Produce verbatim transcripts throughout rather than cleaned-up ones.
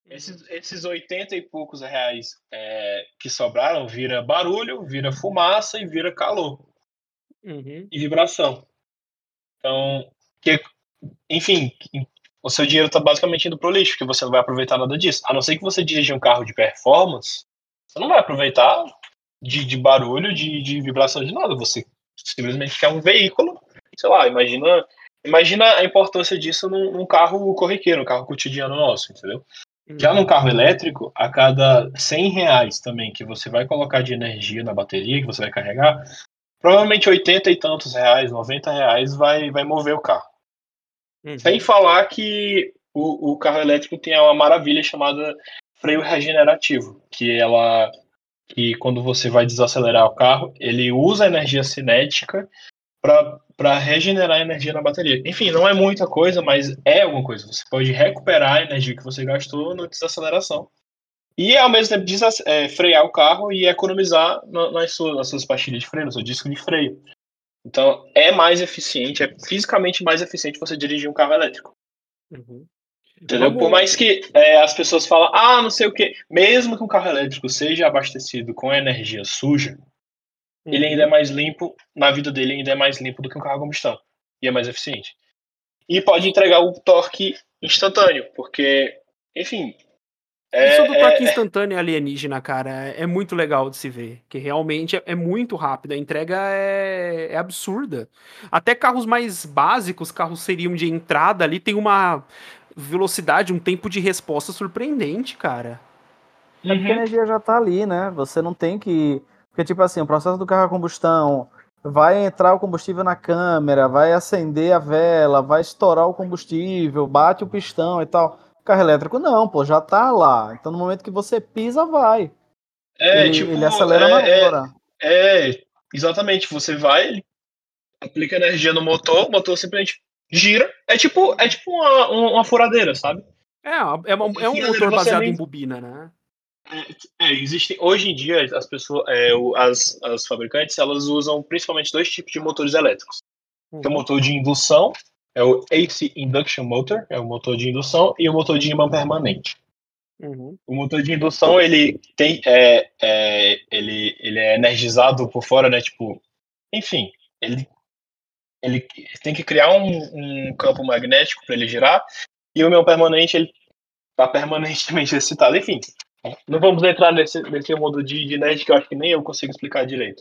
Esses, esses oitenta e poucos reais é, que sobraram vira barulho, vira fumaça e vira calor Uhum. e vibração. Então, que, enfim, o seu dinheiro está basicamente indo pro lixo, porque você não vai aproveitar nada disso. A não ser que você dirija um carro de performance, você não vai aproveitar de, de barulho, de, de vibração, de nada. Você simplesmente quer um veículo, sei lá, imagina, imagina a importância disso num, num carro corriqueiro, um carro cotidiano nosso, entendeu? Já num Uhum. carro elétrico, a cada cem reais também que você vai colocar de energia na bateria, que você vai carregar, provavelmente oitenta e tantos reais, noventa reais vai, vai mover o carro. Sem Uhum. falar que o, o carro elétrico tem uma maravilha chamada freio regenerativo, que ela que quando você vai desacelerar o carro, ele usa a energia cinética para regenerar a energia na bateria. Enfim, não é muita coisa, mas é alguma coisa. Você pode recuperar a energia que você gastou na desaceleração. E ao mesmo tempo desas- é, frear o carro e economizar na- nas, suas, nas suas pastilhas de freio, no seu disco de freio. Então é mais eficiente, é fisicamente mais eficiente você dirigir um carro elétrico. Uhum. Entendeu? Por Vamos. mais que é, as pessoas falam, ah, não sei o quê, mesmo que um carro elétrico seja abastecido com energia suja, ele ainda é Uhum. mais limpo, na vida dele ainda é mais limpo do que um carro a combustão. E é mais eficiente. E pode entregar o torque instantâneo, porque, enfim, Isso do toque é, é, instantâneo alienígena, cara, é muito legal de se ver. Que realmente é, é muito rápido. A entrega é, é absurda. Até carros mais básicos, carros seriam de entrada ali, tem uma velocidade, um tempo de resposta surpreendente, cara. É porque a uhum, energia já tá ali, né? Você não tem que. Porque, tipo assim, o processo do carro a combustão vai entrar o combustível na câmera, vai acender a vela, vai estourar o combustível, bate o pistão e tal. Carro elétrico não, pô, já tá lá. Então no momento que você pisa, vai. é Ele, tipo, ele acelera na é, hora. é, é, exatamente, você vai, aplica energia no motor, o motor simplesmente gira, é tipo, é tipo uma, uma furadeira, sabe? É, é, uma- A é um furadeira motor você baseado em nem. bobina, né? É, existe, hoje em dia, as pessoas, é, o- as, as fabricantes, elas usam principalmente dois tipos de motores elétricos. Tem o Uhum. motor de indução, é o A C Induction Motor, é o motor de indução, e o motor de imã permanente. Uhum. O motor de indução, ele tem, é, é, ele, ele é energizado por fora, né? Tipo, enfim, ele, ele tem que criar um, um campo magnético para ele girar, e o imã permanente, ele tá permanentemente excitado. Enfim, não vamos entrar nesse, nesse mundo de, de nerd que eu acho que nem eu consigo explicar direito.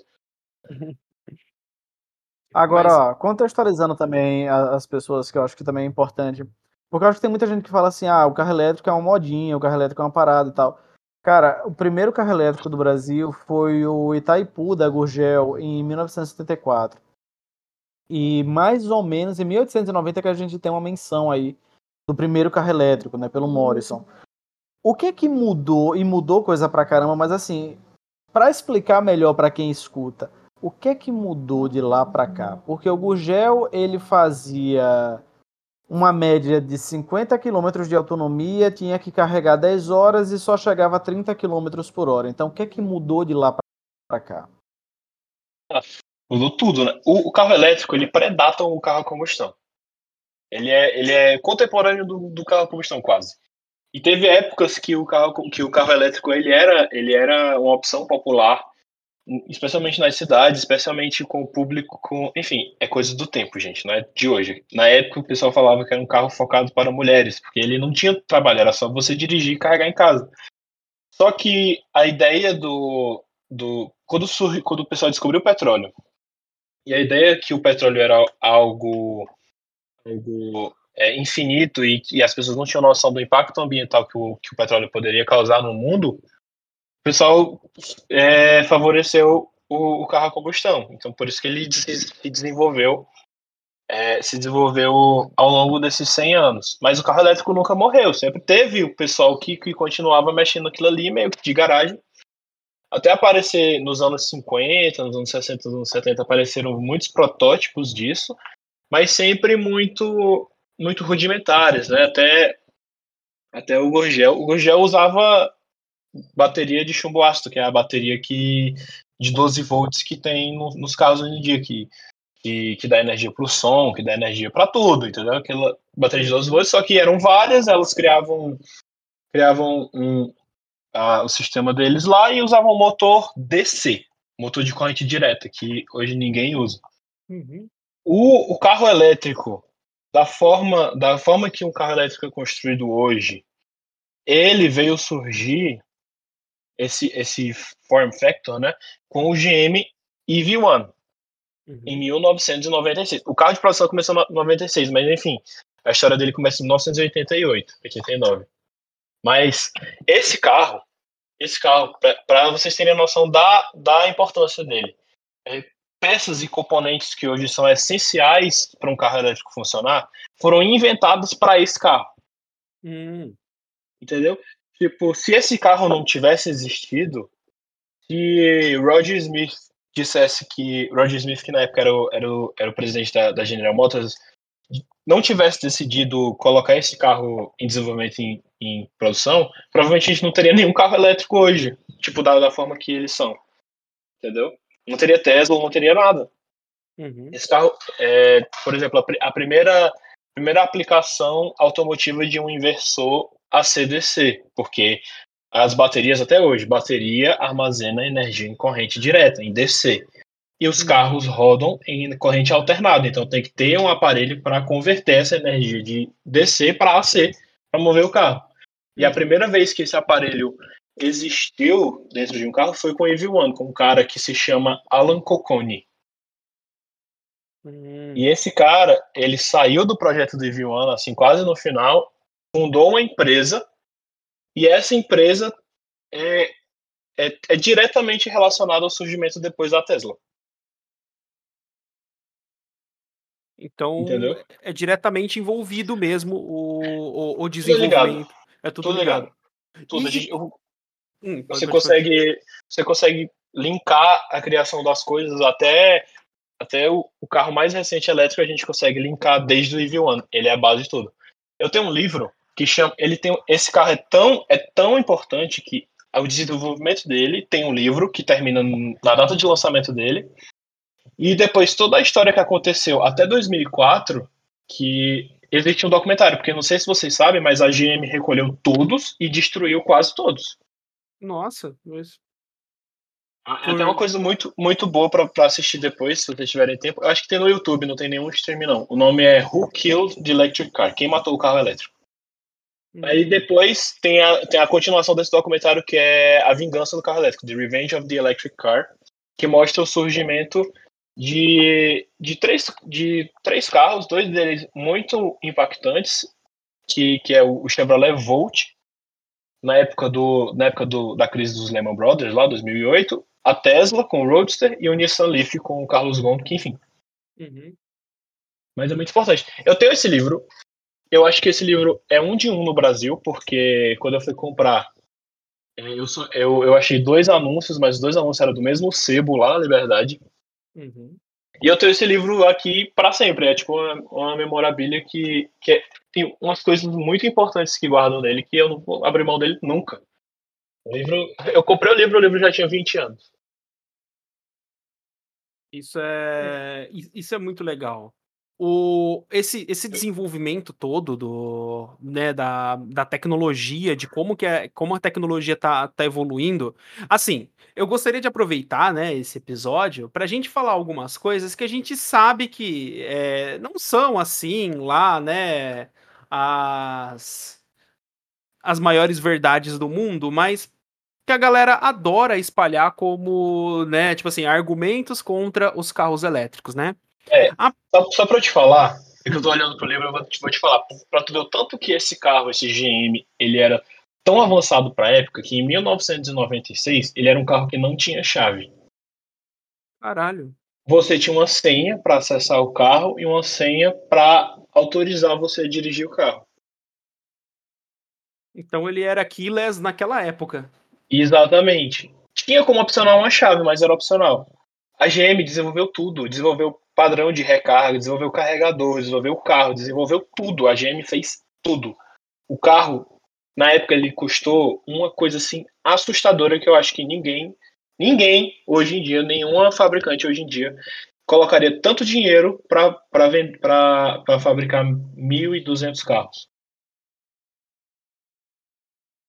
Mas. Agora, ó, contextualizando também a- as pessoas, que eu acho que também é importante. Porque eu acho que tem muita gente que fala assim, ah, o carro elétrico é uma modinha, o carro elétrico é uma parada e tal. Cara, o primeiro carro elétrico do Brasil foi o Itaipu da Gurgel em mil novecentos e setenta e quatro. E mais ou menos em mil oitocentos e noventa que a gente tem uma menção aí do primeiro carro elétrico, né, pelo Morrison. O que que mudou, e mudou coisa pra caramba, mas assim, pra explicar melhor pra quem escuta, o que que mudou de lá pra cá? Porque o Gurgel, ele fazia uma média de cinquenta quilômetros de autonomia, tinha que carregar dez horas e só chegava a trinta quilômetros por hora. Então, o que que mudou de lá pra cá? Ah, mudou tudo, né? O, o carro elétrico, ele predata o carro a combustão. Ele é, ele é contemporâneo do, do carro a combustão, quase. E teve épocas que o carro, que o carro elétrico ele era, ele era uma opção popular, especialmente nas cidades, especialmente com o público, com, enfim, é coisa do tempo, gente, não é de hoje. Na época o pessoal falava que era um carro focado para mulheres, porque ele não tinha trabalho, era só você dirigir e carregar em casa. Só que a ideia do, do quando, surgi, quando o pessoal descobriu o petróleo, e a ideia que o petróleo era algo, algo é, infinito e que as pessoas não tinham noção do impacto ambiental que o, que o petróleo poderia causar no mundo, o pessoal é, favoreceu o, o carro a combustão. Então, por isso que ele se desenvolveu, é, se desenvolveu ao longo desses cem anos. Mas o carro elétrico nunca morreu. Sempre teve o pessoal que, que continuava mexendo naquilo ali, meio que de garagem. Até aparecer nos anos cinquenta, nos anos sessenta, nos anos setenta, apareceram muitos protótipos disso, mas sempre muito muito rudimentares, né? Até, até o Gurgel. O Gurgel usava bateria de chumbo ácido, que é a bateria que, de doze volts que tem no, nos carros hoje em dia, que, que, que dá energia para o som, que dá energia para tudo, entendeu? Aquela bateria de doze volts, só que eram várias, elas criavam criavam um, a, o sistema deles lá e usavam um motor D C, motor de corrente direta, que hoje ninguém usa. Uhum. O, o carro elétrico, da forma, da forma que um carro elétrico é construído hoje, ele veio surgir, esse, esse form factor, né, com o G M E V um, Uhum. em mil novecentos e noventa e seis. O carro de produção começou em noventa e seis, mas enfim, a história dele começa em mil novecentos e oitenta e oito, oitenta e nove. Mas esse carro, esse carro, para vocês terem a noção da, da importância dele, é, peças e componentes que hoje são essenciais para um carro elétrico funcionar foram inventados para esse carro. Hum. Entendeu? Tipo, se esse carro não tivesse existido, se Roger Smith dissesse que Roger Smith, que na época era o, era o, era o presidente da, da General Motors, não tivesse decidido colocar esse carro em desenvolvimento em, em produção, provavelmente a gente não teria nenhum carro elétrico hoje, tipo, da, da forma que eles são. Entendeu? Não teria Tesla, não teria nada. Uhum. Esse carro, é, por exemplo, a, a primeira, primeira aplicação automotiva de um inversor A C D C, porque as baterias até hoje, bateria armazena energia em corrente direta, em D C. E os Uhum. carros rodam em corrente alternada, então tem que ter um aparelho para converter essa energia de D C para A C, para mover o carro. E a Uhum. primeira vez que esse aparelho existiu dentro de um carro foi com o E V um, com um cara que se chama Alan Cocconi. Hum. E esse cara, ele saiu do projeto do E V um, assim, quase no final, fundou uma empresa, e essa empresa é, é, é diretamente relacionada ao surgimento depois da Tesla. Então, Entendeu? é diretamente envolvido mesmo o o o Tudo é ligado. desenvolvimento, é tudo Tudo ligado. ligado. Tudo. A E e gente, eu- hum, pode você pode falar. consegue, você consegue linkar a criação das coisas até, até o, o carro mais recente elétrico, a gente consegue linkar desde o E V um. Ele é a base de tudo. Eu tenho um livro que chama, ele tem, esse carro é tão, é tão importante que o desenvolvimento dele tem um livro que termina na data de lançamento dele, e depois toda a história que aconteceu até dois mil e quatro, que existe um documentário, porque não sei se vocês sabem, mas a G M recolheu todos e destruiu quase todos. Nossa, mas É até uma por coisa muito, muito boa pra, pra assistir depois, se vocês tiverem tempo. Eu acho que tem no YouTube, não tem nenhum stream, não. O nome é Who Killed the Electric Car? Quem matou o carro elétrico? Aí hum. depois tem a, tem a continuação desse documentário, que é A Vingança do Carro Elétrico, The Revenge of the Electric Car, que mostra o surgimento de, de, três, de três carros, dois deles muito impactantes, que, que é o Chevrolet Volt, na época, do, na época do, da crise dos Lehman Brothers, lá, dois mil e oito, a Tesla com o Roadster e o Nissan Leaf com o Carlos Ghosn, que enfim. Uhum. Mas é muito importante. Eu tenho esse livro, eu acho que esse livro é um de um no Brasil, porque quando eu fui comprar, eu, sou, eu, eu achei dois anúncios, mas os dois anúncios eram do mesmo sebo lá na Liberdade. Uhum. E eu tenho esse livro aqui para sempre. É tipo uma, uma memorabilia que, que é, tem umas coisas muito importantes que guardam nele, que eu não vou abrir mão dele nunca. O livro, eu comprei o livro, o livro já tinha vinte anos. Isso é i isso é muito legal. O esse esse desenvolvimento todo do né, da da tecnologia, de como que é como a tecnologia tá tá evoluindo, assim, eu gostaria de aproveitar, né, esse episódio pra gente falar algumas coisas que a gente sabe que, eh, não são, assim, lá, né, as as maiores verdades do mundo, mas que a galera adora espalhar como, né, tipo assim, argumentos contra os carros elétricos, né. É, A só, só pra eu te falar, é que eu tô hum, olhando pro livro, eu vou te, vou te falar, pra tu ver o tanto que esse carro, esse G M, ele era tão avançado pra época que em mil novecentos e noventa e seis ele era um carro que não tinha chave. caralho. Você tinha uma senha para acessar o carro e uma senha para autorizar você a dirigir o carro. Então ele era keyless naquela época. Exatamente. Tinha como opcional uma chave, mas era opcional. A G M desenvolveu tudo, desenvolveu padrão de recarga, desenvolveu carregador, desenvolveu o carro, desenvolveu tudo. A G M fez tudo. O carro, na época, ele custou uma coisa assim assustadora que eu acho que ninguém, ninguém hoje em dia, nenhuma fabricante hoje em dia colocaria tanto dinheiro para fabricar mil e duzentos carros.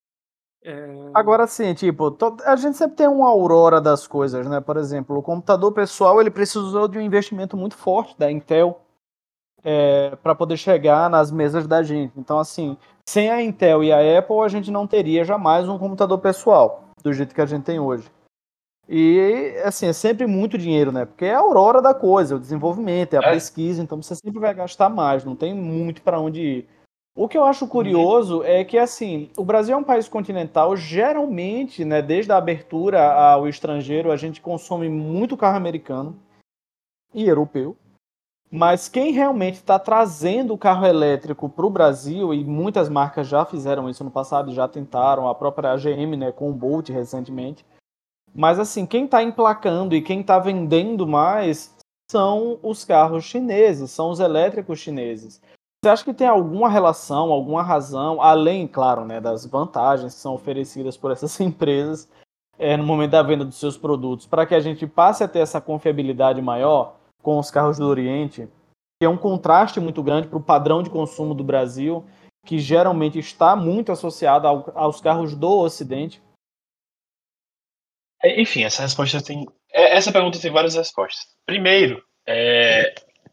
É... Agora sim, tipo, to- a gente sempre tem uma aurora das coisas, né? Por exemplo, o computador pessoal ele precisou de um investimento muito forte da Intel para poder chegar nas mesas da gente. Então, assim, sem a Intel e a Apple, a gente não teria jamais um computador pessoal do jeito que a gente tem hoje. E, assim, é sempre muito dinheiro, né? Porque é a aurora da coisa, o desenvolvimento, é a É. pesquisa, então você sempre vai gastar mais, não tem muito para onde ir. O que eu acho Uhum. curioso é que, assim, o Brasil é um país continental, geralmente, né, desde a abertura ao estrangeiro, a gente consome muito carro americano e europeu. Mas quem realmente está trazendo o carro elétrico para o Brasil, e muitas marcas já fizeram isso no passado, já tentaram, a própria G M, né, com o Bolt recentemente. Mas assim, quem está emplacando e quem está vendendo mais são os carros chineses, são os elétricos chineses. Você acha que tem alguma relação, alguma razão, além, claro, né, das vantagens que são oferecidas por essas empresas é, no momento da venda dos seus produtos, para que a gente passe a ter essa confiabilidade maior com os carros do Oriente, que é um contraste muito grande para o padrão de consumo do Brasil, que geralmente está muito associado ao, aos carros do Ocidente? É, Enfim, essa resposta tem. é, Essa pergunta tem várias respostas. Primeiro, é,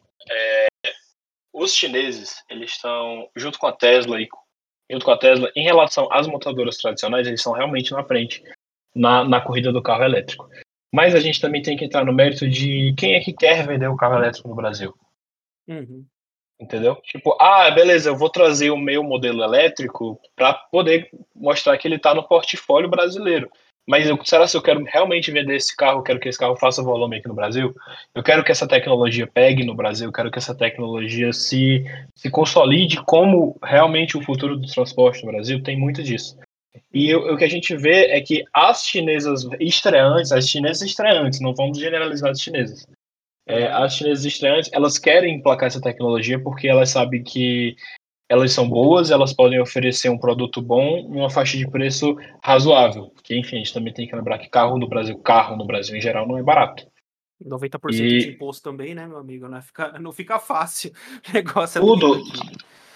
os chineses, eles estão, junto com a Tesla e junto com a Tesla, em relação às montadoras tradicionais, eles estão realmente na frente na, na corrida do carro elétrico. Mas a gente também tem que entrar no mérito de quem é que quer vender o carro elétrico no Brasil. Uhum. Entendeu? Tipo, ah, beleza, eu vou trazer o meu modelo elétrico para poder mostrar que ele está no portfólio brasileiro. Mas eu, será se eu quero realmente vender esse carro? Eu quero que esse carro faça volume aqui no Brasil? Eu quero que essa tecnologia pegue no Brasil? Eu quero que essa tecnologia se, se consolide como realmente o futuro do transporte no Brasil? Tem muito disso. E eu- o que a gente vê é que as chinesas estreantes, as chinesas estreantes, não vamos generalizar as chinesas, é, Uhum. as chinesas estreantes, elas querem emplacar essa tecnologia porque elas sabem que elas são boas, elas podem oferecer um produto bom em uma faixa de preço razoável. Porque, enfim, a gente também tem que lembrar que carro no Brasil, carro no Brasil em geral não é barato. noventa por cento de E imposto também, né, meu amigo? Não fica, não fica fácil. O negócio é bonito tudo, aqui.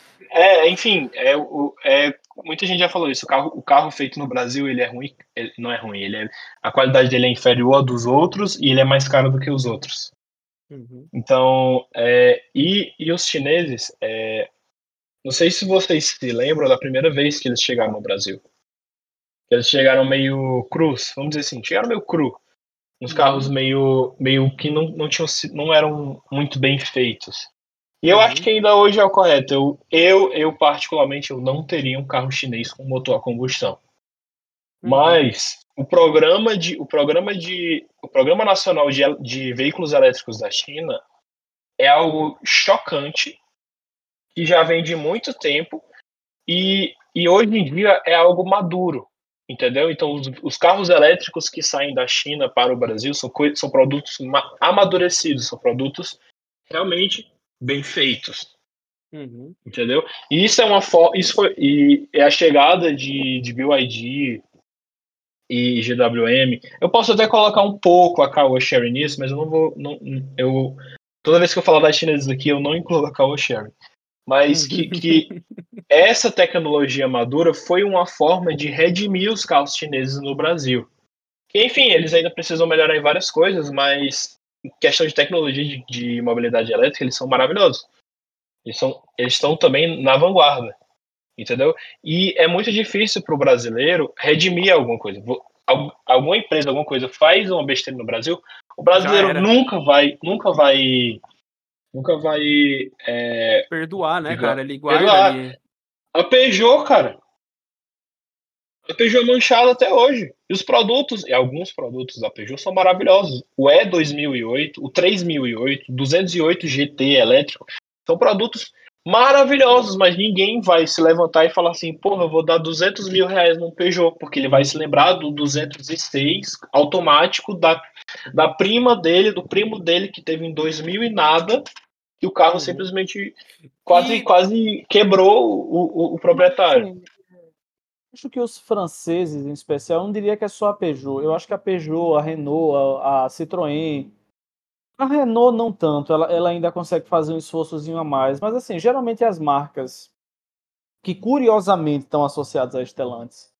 é, enfim, é, o- é, muita gente já falou isso. O carro, o carro feito no Brasil, ele é ruim, ele não é ruim, ele é, a qualidade dele é inferior à dos outros e ele é mais caro do que os outros. Uhum. Então, é, e, e os chineses, é, não sei se vocês se lembram da primeira vez que eles chegaram no Brasil. Eles chegaram meio crus, vamos dizer assim, chegaram meio cru. Uns carros Uhum. meio, meio que não, não, tinham, si- não eram muito bem feitos. E eu acho Uhum. que ainda hoje é o correto. Eu, eu, eu particularmente, eu não teria um carro chinês com motor a combustão. Uhum. Mas o programa de, o programa de, o programa nacional de, de veículos elétricos da China é algo chocante que já vem de muito tempo e, e hoje em dia é algo maduro, entendeu? Então, os, os carros elétricos que saem da China para o Brasil são, coi- são produtos ma- amadurecidos, são produtos realmente bem feitos, Uhum. entendeu? E isso é uma fo- isso foi e é a chegada de, de B Y D e G W M. Eu posso até colocar um pouco a Caoa Sherry nisso, mas eu não vou, não, eu toda vez que eu falar das chinesas aqui, eu não incluo a Caoa Sherry. Mas que, que essa tecnologia madura foi uma forma de redimir os carros chineses no Brasil. Que, enfim, eles ainda precisam melhorar em várias coisas, mas em questão de tecnologia de, de mobilidade elétrica, eles são maravilhosos. Eles, são, eles estão também na vanguarda, entendeu? E é muito difícil para o brasileiro redimir alguma coisa. Alguma empresa, alguma coisa faz uma besteira no Brasil, o Já brasileiro era. nunca vai, nunca vai, nunca vai, é, Perdoar, né, diga, cara? Ele guarda perdoar. ali. A Peugeot, cara, a Peugeot é manchada até hoje. E os produtos, e alguns produtos da Peugeot são maravilhosos. O E dois mil e oito, o três mil e oito, o duzentos e oito G T elétrico, são produtos maravilhosos, mas ninguém vai se levantar e falar assim, porra, eu vou dar duzentos mil reais num Peugeot, porque ele vai se lembrar do duzentos e seis automático da, da prima dele, do primo dele que teve em dois mil e nada, e o carro Uhum. simplesmente quase, E quase quebrou o, o, o Mas proprietário. assim, acho que os franceses, em especial, eu não diria que é só a Peugeot. Eu acho que a Peugeot, a Renault, a, a Citroën. A Renault não tanto, ela, ela ainda consegue fazer um esforçozinho a mais. Mas assim, geralmente as marcas que curiosamente estão associadas a Stellantis,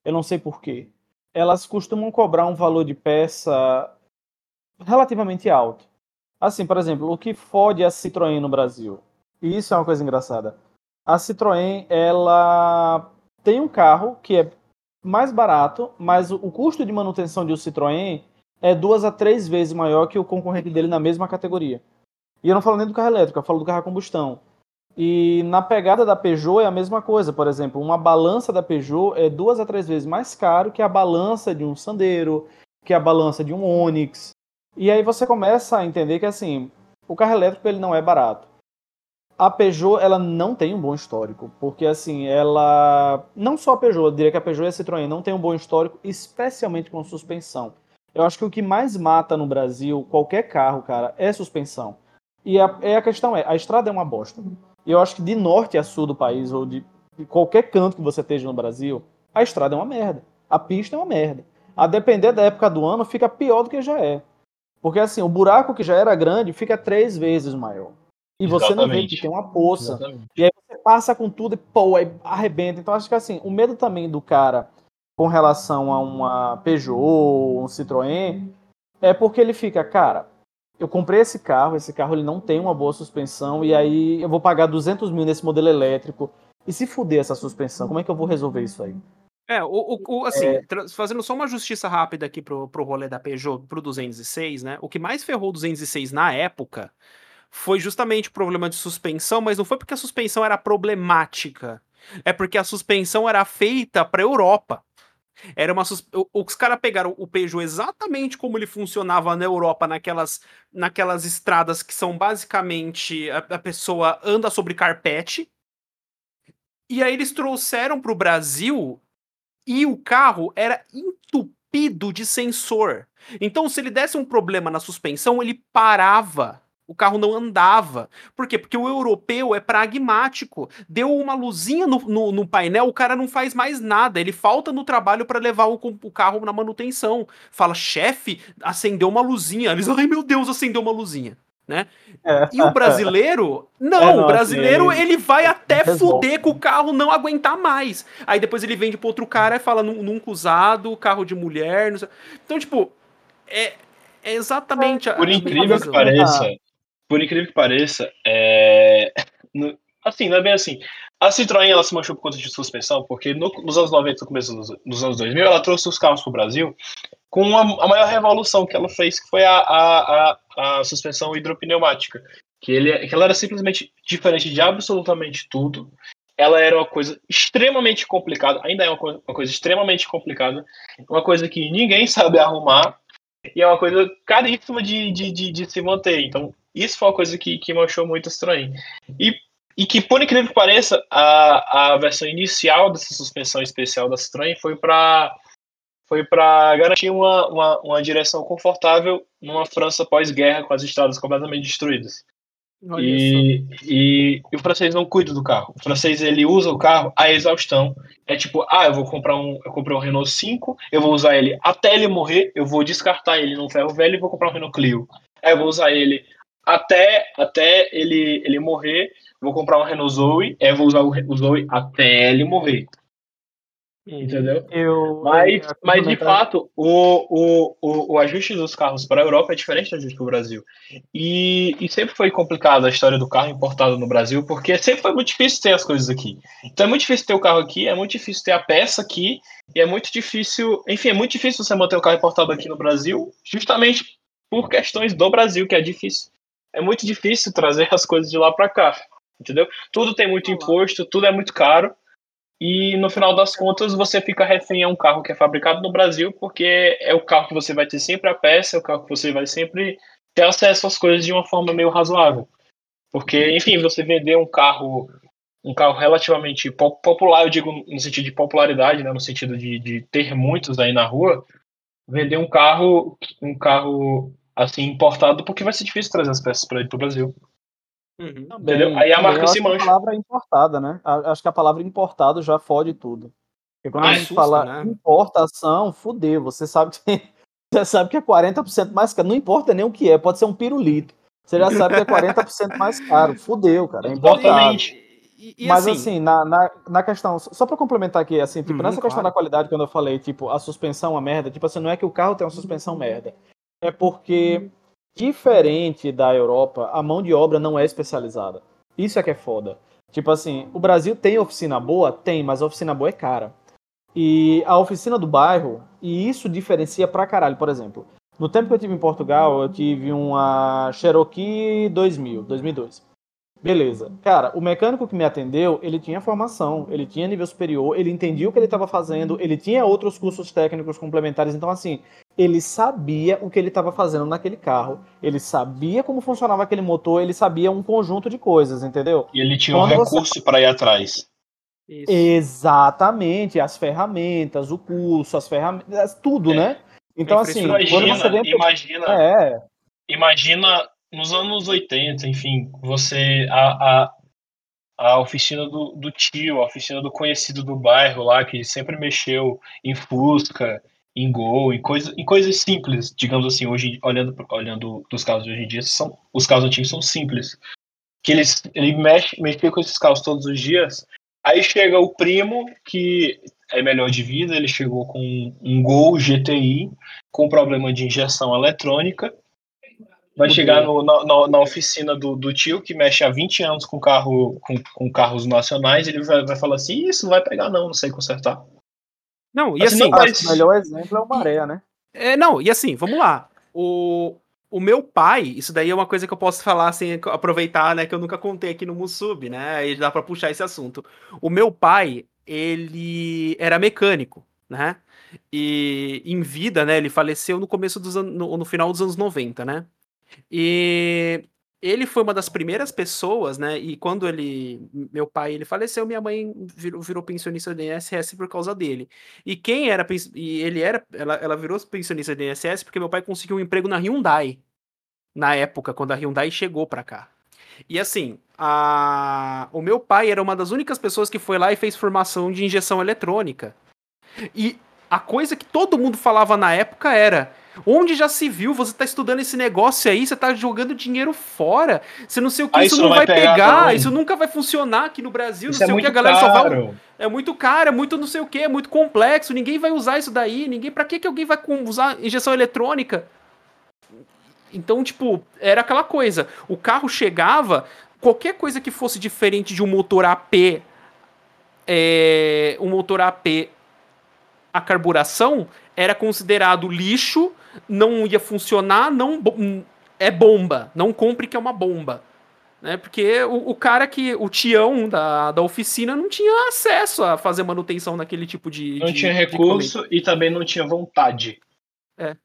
eu não sei porquê, elas costumam cobrar um valor de peça relativamente alto. Assim, por exemplo, o que fode a Citroën no Brasil? E isso é uma coisa engraçada. A Citroën, ela tem um carro que é mais barato, mas o custo de manutenção de um Citroën é duas a três vezes maior que o concorrente dele na mesma categoria. E eu não falo nem do carro elétrico, eu falo do carro a combustão. E na pegada da Peugeot é a mesma coisa. Por exemplo, uma balança da Peugeot é duas a três vezes mais caro que a balança de um Sandero, que a balança de um Onix. E aí você começa a entender que, assim, o carro elétrico ele não é barato. A Peugeot, ela não tem um bom histórico, porque, assim, ela... Não só a Peugeot, eu diria que a Peugeot e a Citroën não tem um bom histórico, especialmente com suspensão. Eu acho que o que mais mata no Brasil, qualquer carro, cara, é suspensão. E a, é a questão é, a estrada é uma bosta. E eu acho que de norte a sul do país, ou de, de qualquer canto que você esteja no Brasil, a estrada é uma merda. A pista é uma merda. A depender da época do ano, fica pior do que já é. Porque, assim, o buraco que já era grande fica três vezes maior. E você não vê que tem uma poça. Exatamente. E aí você passa com tudo e, pô, aí arrebenta. Então, acho que, assim, o medo também do cara com relação a uma Peugeot ou um Citroën é porque ele fica, cara, eu comprei esse carro, esse carro ele não tem uma boa suspensão e aí eu vou pagar duzentos mil nesse modelo elétrico. E se fuder essa suspensão, como é que eu vou resolver isso aí? É, o, o, o assim, é... fazendo só uma justiça rápida aqui pro, pro rolê da Peugeot, pro duzentos e seis, né? O que mais ferrou o duzentos e seis na época foi justamente o problema de suspensão, mas não foi porque a suspensão era problemática. É porque a suspensão era feita pra Europa. Era uma sus... Os caras pegaram o Peugeot exatamente como ele funcionava na Europa, naquelas, naquelas estradas que são basicamente a, a pessoa anda sobre carpete. E aí eles trouxeram pro Brasil e o carro era entupido de sensor. Então, se ele desse um problema na suspensão, ele parava. O carro não andava. Por quê? Porque o europeu é pragmático. Deu uma luzinha no, no, no painel, o cara não faz mais nada. Ele falta no trabalho para levar o, o carro na manutenção. Fala, chefe, acendeu uma luzinha. Eles, ai meu Deus, acendeu uma luzinha. Né? É. E o brasileiro, não, é, não o brasileiro assim, ele... ele vai até fuder com o carro não aguentar mais. Aí depois ele vende pro outro cara e fala, nunca usado, carro de mulher. Não sei. Então, tipo, é, é exatamente... Por a, incrível a que pareça, ah. por incrível que pareça, é... assim, não é bem assim. A Citroën, ela se manchou por conta de suspensão, porque no, nos anos noventa, no começo dos, dos anos dois mil, ela trouxe os carros pro Brasil com a, a maior revolução que ela fez, que foi a, a, a, a suspensão hidropneumática. Que, ele, que ela era simplesmente diferente de absolutamente tudo. Ela era uma coisa extremamente complicada, ainda é uma coisa, uma coisa extremamente complicada, uma coisa que ninguém sabe arrumar, e é uma coisa caríssima de, de, de, de se manter. Então, isso foi uma coisa que, que manchou muito a Citroën. E, e que, por incrível que pareça, a, a versão inicial dessa suspensão especial da Citroën foi para foi para garantir uma, uma, uma direção confortável numa França pós-guerra com as estradas completamente destruídas. E, e, e o francês não cuida do carro. O francês ele usa o carro à exaustão. É tipo, ah, eu vou comprar um, eu comprei um Renault cinco, eu vou usar ele até ele morrer, eu vou descartar ele num ferro velho e vou comprar um Renault Clio. Aí eu vou usar ele até, até ele, ele morrer, vou comprar um Renault Zoe, aí eu vou usar o, o Zoe até ele morrer. Entendeu? Eu, mas, eu mas de fato, o, o, o, o ajuste dos carros para a Europa é diferente do ajuste para o Brasil. E, e sempre foi complicado a história do carro importado no Brasil, porque sempre foi muito difícil ter as coisas aqui. Então é muito difícil ter o carro aqui, é muito difícil ter a peça aqui, e é muito difícil, enfim, é muito difícil você manter o carro importado aqui no Brasil, justamente por questões do Brasil, que é difícil. É muito difícil trazer as coisas de lá para cá, entendeu? Tudo tem muito imposto, tudo é muito caro. E no final das contas você fica refém a um carro que é fabricado no Brasil, porque é o carro que você vai ter sempre a peça, é o carro que você vai sempre ter acesso às coisas de uma forma meio razoável. Porque, enfim, você vender um carro um carro relativamente popular, eu digo no sentido de popularidade, né, no sentido de, de ter muitos aí na rua, vender um carro um carro assim importado, porque vai ser difícil trazer as peças para ir para o Brasil. Uhum. Entendeu? Também, aí a marca se mancha. A palavra importada, né? Acho que a palavra importado já fode tudo. Porque quando ah, a gente assusta, fala né? importação, fudeu. Você sabe que você sabe que é quarenta por cento mais caro. Não importa nem o que é, pode ser um pirulito. Você já sabe que é quarenta por cento mais caro. Fudeu, cara. É importado. E, e Mas assim, assim, na, na, na questão, só pra complementar aqui, assim, tipo, uhum, nessa questão claro. da qualidade, quando eu falei, tipo, a suspensão é uma merda, tipo assim, não é que o carro tem uma suspensão merda. É porque, diferente da Europa, a mão de obra não é especializada. Isso é que é foda. Tipo assim, o Brasil tem oficina boa? Tem, mas a oficina boa é cara. E a oficina do bairro, e isso diferencia pra caralho. Por exemplo, no tempo que eu tive em Portugal, eu tive uma Cherokee dois mil, dois mil e dois. Beleza. Cara, o mecânico que me atendeu, ele tinha formação, ele tinha nível superior, ele entendia o que ele estava fazendo, ele tinha outros cursos técnicos complementares. Então, assim, ele sabia o que ele estava fazendo naquele carro, ele sabia como funcionava aquele motor, ele sabia um conjunto de coisas, entendeu? E ele tinha um Quando você recurso para ir atrás. Isso. Exatamente, as ferramentas, o curso, as ferramentas, tudo, É. né? Então, assim, quando você Imagina, vem pro... imagina, É, imagina nos anos oitenta, enfim, você a, a, a oficina do, do tio, a oficina do conhecido do bairro lá, que sempre mexeu em Fusca, em Gol, em, coisa, em coisas simples, digamos assim, hoje, olhando, olhando dos carros de hoje em dia, são, os carros antigos são simples. Que eles, ele mexe, mexia com esses carros todos os dias. Aí chega o primo, que é melhor de vida, ele chegou com um Gol G T I, com problema de injeção eletrônica. Vai chegar fudeu. no, na, na, na oficina do, do tio, que mexe há vinte anos com, carro, com, com carros nacionais, ele vai, vai falar assim, isso não vai pegar não, não sei consertar. Não, e Assim, não, assim, Acho que o mas... melhor exemplo é o e, Maré, né? é, não, e assim, vamos lá. O, o meu pai, isso daí é uma coisa que eu posso falar assim, aproveitar, né, que eu nunca contei aqui no Musub, né? Aí dá pra puxar esse assunto. O meu pai, ele era mecânico, né? E em vida, né, ele faleceu no começo dos anos, no, no final dos anos noventa, né? E ele foi uma das primeiras pessoas, né? E quando ele, meu pai, ele faleceu, minha mãe virou, virou pensionista do I N S S por causa dele. E quem era, pens- e ele era, ela, ela virou pensionista do I N S S porque meu pai conseguiu um emprego na Hyundai, na época, quando a Hyundai chegou pra cá. E assim, a... o meu pai era uma das únicas pessoas que foi lá e fez formação de injeção eletrônica. E a coisa que todo mundo falava na época era: onde já se viu, você tá estudando esse negócio aí, você tá jogando dinheiro fora, você não sei o que, Ah, isso isso não não vai vai pegar pegar, não. isso nunca vai funcionar aqui no Brasil, não Isso é sei o que, a muito galera só vai. caro. É muito caro, é muito não sei o que, é muito complexo, ninguém vai usar isso daí, ninguém. Pra que, que alguém vai usar injeção eletrônica? Então, tipo, era aquela coisa: o carro chegava, qualquer coisa que fosse diferente de um motor A P, é, um motor A P a carburação era considerado lixo, não ia funcionar, não é bomba, não compre que é uma bomba. Né? Porque o, o cara que, o tião da, da oficina não tinha acesso a fazer manutenção naquele tipo de, Não tinha de, de equipamento. recurso e também não tinha vontade É.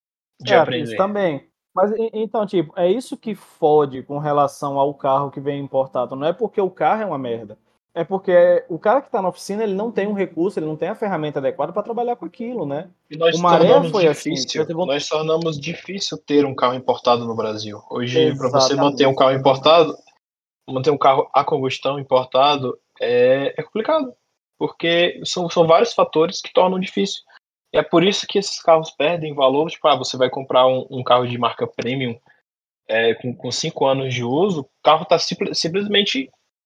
de É, isso aprender. também. Mas e- então, tipo, é isso que fode com relação ao carro que vem importado. Não é porque o carro é uma merda. É porque o cara que está na oficina, ele não tem um recurso, ele não tem a ferramenta adequada para trabalhar com aquilo, né? E O nós Maré tornamos foi assim. difícil, nós tornamos difícil ter um carro importado no Brasil. Hoje, para você manter um Exatamente. carro importado, manter um carro a combustão importado é, é complicado, porque são, são vários fatores que tornam difícil. E é por isso que esses carros perdem valor. Tipo, ah, você vai comprar um, um carro de marca premium é, com, com cinco anos de uso, o carro está simples, simplesmente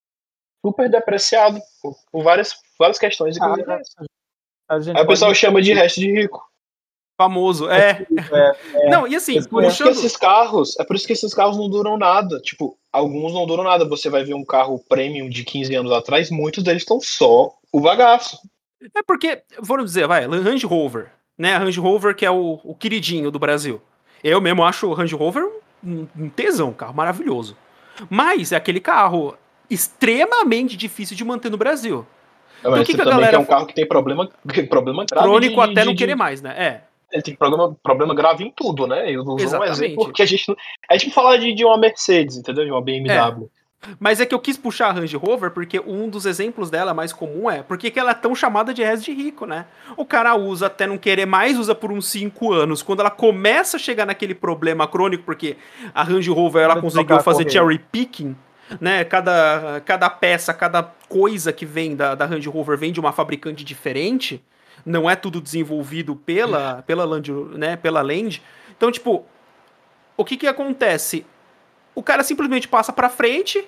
super depreciado por, por várias, várias questões, A, inclusive essa. a Aí gente o pode pessoal chama de discutir. resto de rico. Famoso, É, é. é, Não, e assim, esse Por isso que puxando. esses carros, é por isso que esses carros não duram nada. Tipo, alguns não duram nada. Você vai ver um carro premium de quinze anos atrás, muitos deles estão só o bagaço. É porque, vamos dizer, vai, Range Rover, né? Range Rover que é o, o queridinho do Brasil. Eu mesmo acho o Range Rover um, um tesão, um carro maravilhoso. Mas é aquele carro extremamente difícil de manter no Brasil. Então o Mas que, você que a também quer galera. um carro que tem problema, problema grave de, Crônico de, até de, não querer de- mais, né? É, Ele tem problema, problema grave em tudo, né? Eu uso um exemplo exatamente. que a gente não. É tipo falar de, de uma Mercedes, entendeu? De uma É. B M W. Mas é que eu quis puxar a Range Rover porque um dos exemplos dela mais comum é porque que ela é tão chamada de res de rico, né? O cara usa até não querer mais, usa por uns cinco anos. Quando ela começa a chegar naquele problema crônico, porque a Range Rover ela hora de trocar conseguiu a fazer correia. cherry picking, né? Cada, cada peça, cada coisa que vem da, da Range Rover vem de uma fabricante diferente. Não é tudo desenvolvido pela, pela, Land, né, pela Land. Então, tipo, o que que acontece? O cara simplesmente passa pra frente.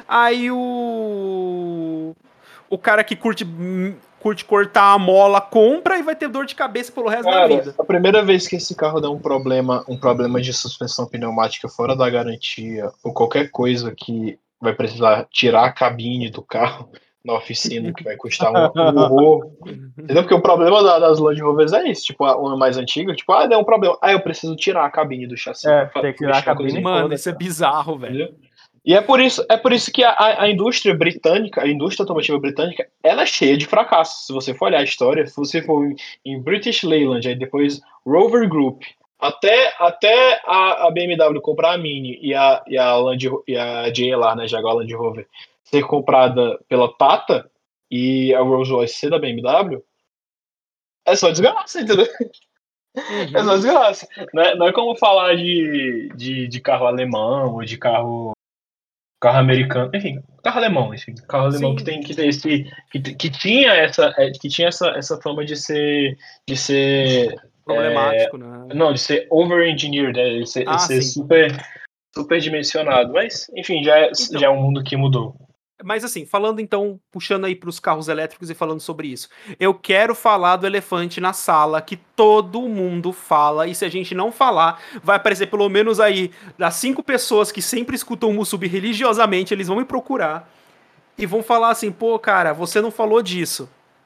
Aí o. O cara que curte, curte cortar a mola compra e vai ter dor de cabeça pelo resto Cara, da vida. a primeira vez que esse carro dá um problema, um problema de suspensão pneumática fora da garantia, ou qualquer coisa que vai precisar tirar a cabine do carro na oficina, que vai custar um, um horror. Entendeu? Porque o problema da, das Land Rovers é isso. Tipo, uma mais antiga, tipo, ah, deu um problema. Ah, eu preciso tirar a cabine do chassi É, pra, tem que pra tirar a mexer na cabine cozinha. Mano, toda, isso é cara. bizarro, velho. Entendeu? E é por isso, é por isso que a, a indústria britânica, a indústria automotiva britânica, ela é cheia de fracassos. Se você for olhar a história, se você for em British Leyland, aí depois Rover Group, até, até a, a B M W comprar a Mini e a, e a, Land, e a J L R, né, Jaguar Land Rover, ser comprada pela Tata e a Rolls Royce ser da B M W, é só desgraça, entendeu? Uhum. É só desgraça. Não é, não é como falar de, de, de carro alemão ou de carro carro americano, enfim, carro alemão, enfim, carro alemão que Sim. tem que ter esse que, que tinha essa que tinha essa, essa fama de ser de ser Problemático, é, né? não, de ser over engineered, né? De ser, de Ah, ser sim. super super dimensionado, mas enfim, já é, Então, já é um mundo que mudou. mas assim, falando então, puxando aí para os carros elétricos e falando sobre isso, eu quero falar do elefante na sala que todo mundo fala, e se a gente não falar, vai aparecer pelo menos aí das cinco pessoas que sempre escutam o Mussub religiosamente, eles vão me procurar e vão falar assim, pô, cara, você não falou disso.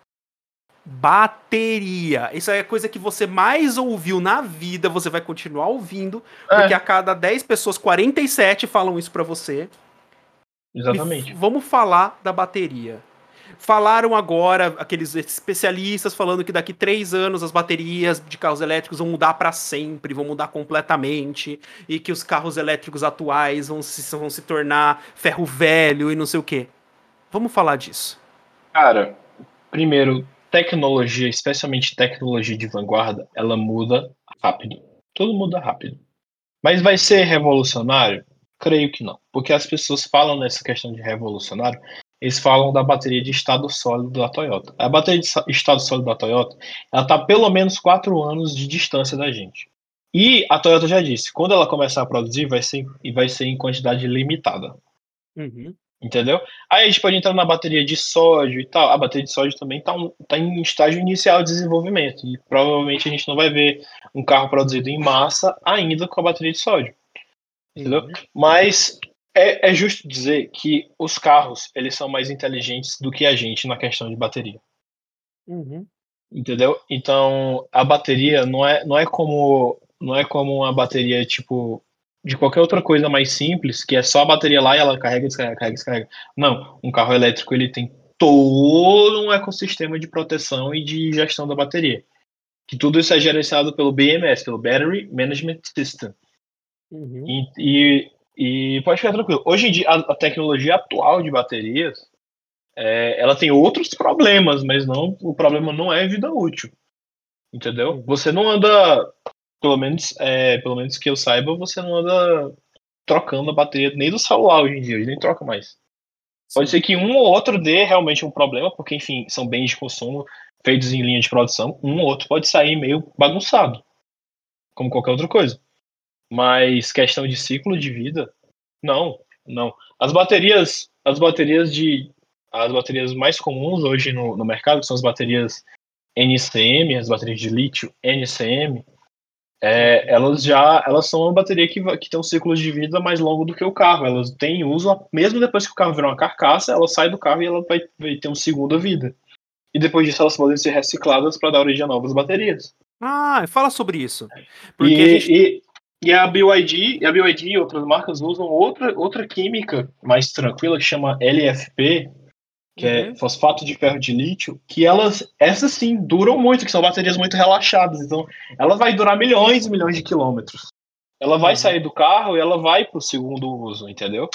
Bateria. Isso é a coisa que você mais ouviu na vida, você vai continuar ouvindo, porque É, a cada dez pessoas, quarenta e sete falam isso pra você. E exatamente. vamos falar da bateria. Falaram agora, aqueles especialistas falando que daqui três anos as baterias de carros elétricos vão mudar para sempre, vão mudar completamente, e que os carros elétricos atuais vão se, vão se tornar ferro velho e não sei o quê. Vamos falar disso. Cara, primeiro, tecnologia, especialmente tecnologia de vanguarda, ela muda rápido. Tudo muda rápido. Mas vai ser revolucionário? Creio que não. Porque as pessoas falam nessa questão de revolucionário, eles falam da bateria de estado sólido da Toyota. A bateria de estado sólido da Toyota, ela está pelo menos quatro anos de distância da gente. E a Toyota já disse, quando ela começar a produzir, vai ser, vai ser em quantidade limitada. Uhum. Entendeu? Aí a gente pode entrar na bateria de sódio e tal. A bateria de sódio também está um, tá em estágio inicial de desenvolvimento. E provavelmente a gente não vai ver um carro produzido em massa ainda com a bateria de sódio. Entendeu? Uhum. Mas é, é justo dizer que os carros eles são mais inteligentes do que a gente na questão de bateria. Uhum. Entendeu? Então a bateria não é, não é como não é como uma bateria tipo de qualquer outra coisa mais simples, que é só a bateria lá e ela carrega, descarrega, carrega, descarrega. Não, um carro elétrico ele tem todo um ecossistema de proteção e de gestão da bateria. Que tudo isso é gerenciado pelo B M S, pelo Battery Management System. Uhum. E, e, e pode ficar tranquilo. Hoje em dia, a, a tecnologia atual de baterias, é, ela tem outros problemas, mas não, o problema não é vida útil. Entendeu? Uhum. Você não anda, pelo menos, é, pelo menos que eu saiba, você não anda trocando a bateria nem do celular hoje em dia, ele nem troca mais. Pode Sim. ser que um ou outro dê realmente um problema, porque, enfim, são bens de consumo feitos em linha de produção. Um ou outro pode sair meio bagunçado, como qualquer outra coisa. Mas questão de ciclo de vida, não, não. As baterias, as baterias de, as baterias mais comuns hoje no, no mercado são as baterias N C M, as baterias de lítio N C M. É, elas já, elas são uma bateria que, que tem um ciclo de vida mais longo do que o carro. Elas têm uso mesmo depois que o carro virar uma carcaça, ela sai do carro e ela vai, vai ter uma segunda vida. E depois disso elas podem ser recicladas para dar origem a novas baterias. Ah, fala sobre isso. Porque E, a gente. e, e a B Y D, e a B Y D e outras marcas usam outra, outra química mais tranquila que chama L F P, que é Uhum. fosfato de ferro de lítio, que elas, essas sim, duram muito, que são baterias muito relaxadas. Então, ela vai durar milhões e milhões de quilômetros. Ela vai Uhum. sair do carro e ela vai para o segundo uso, entendeu?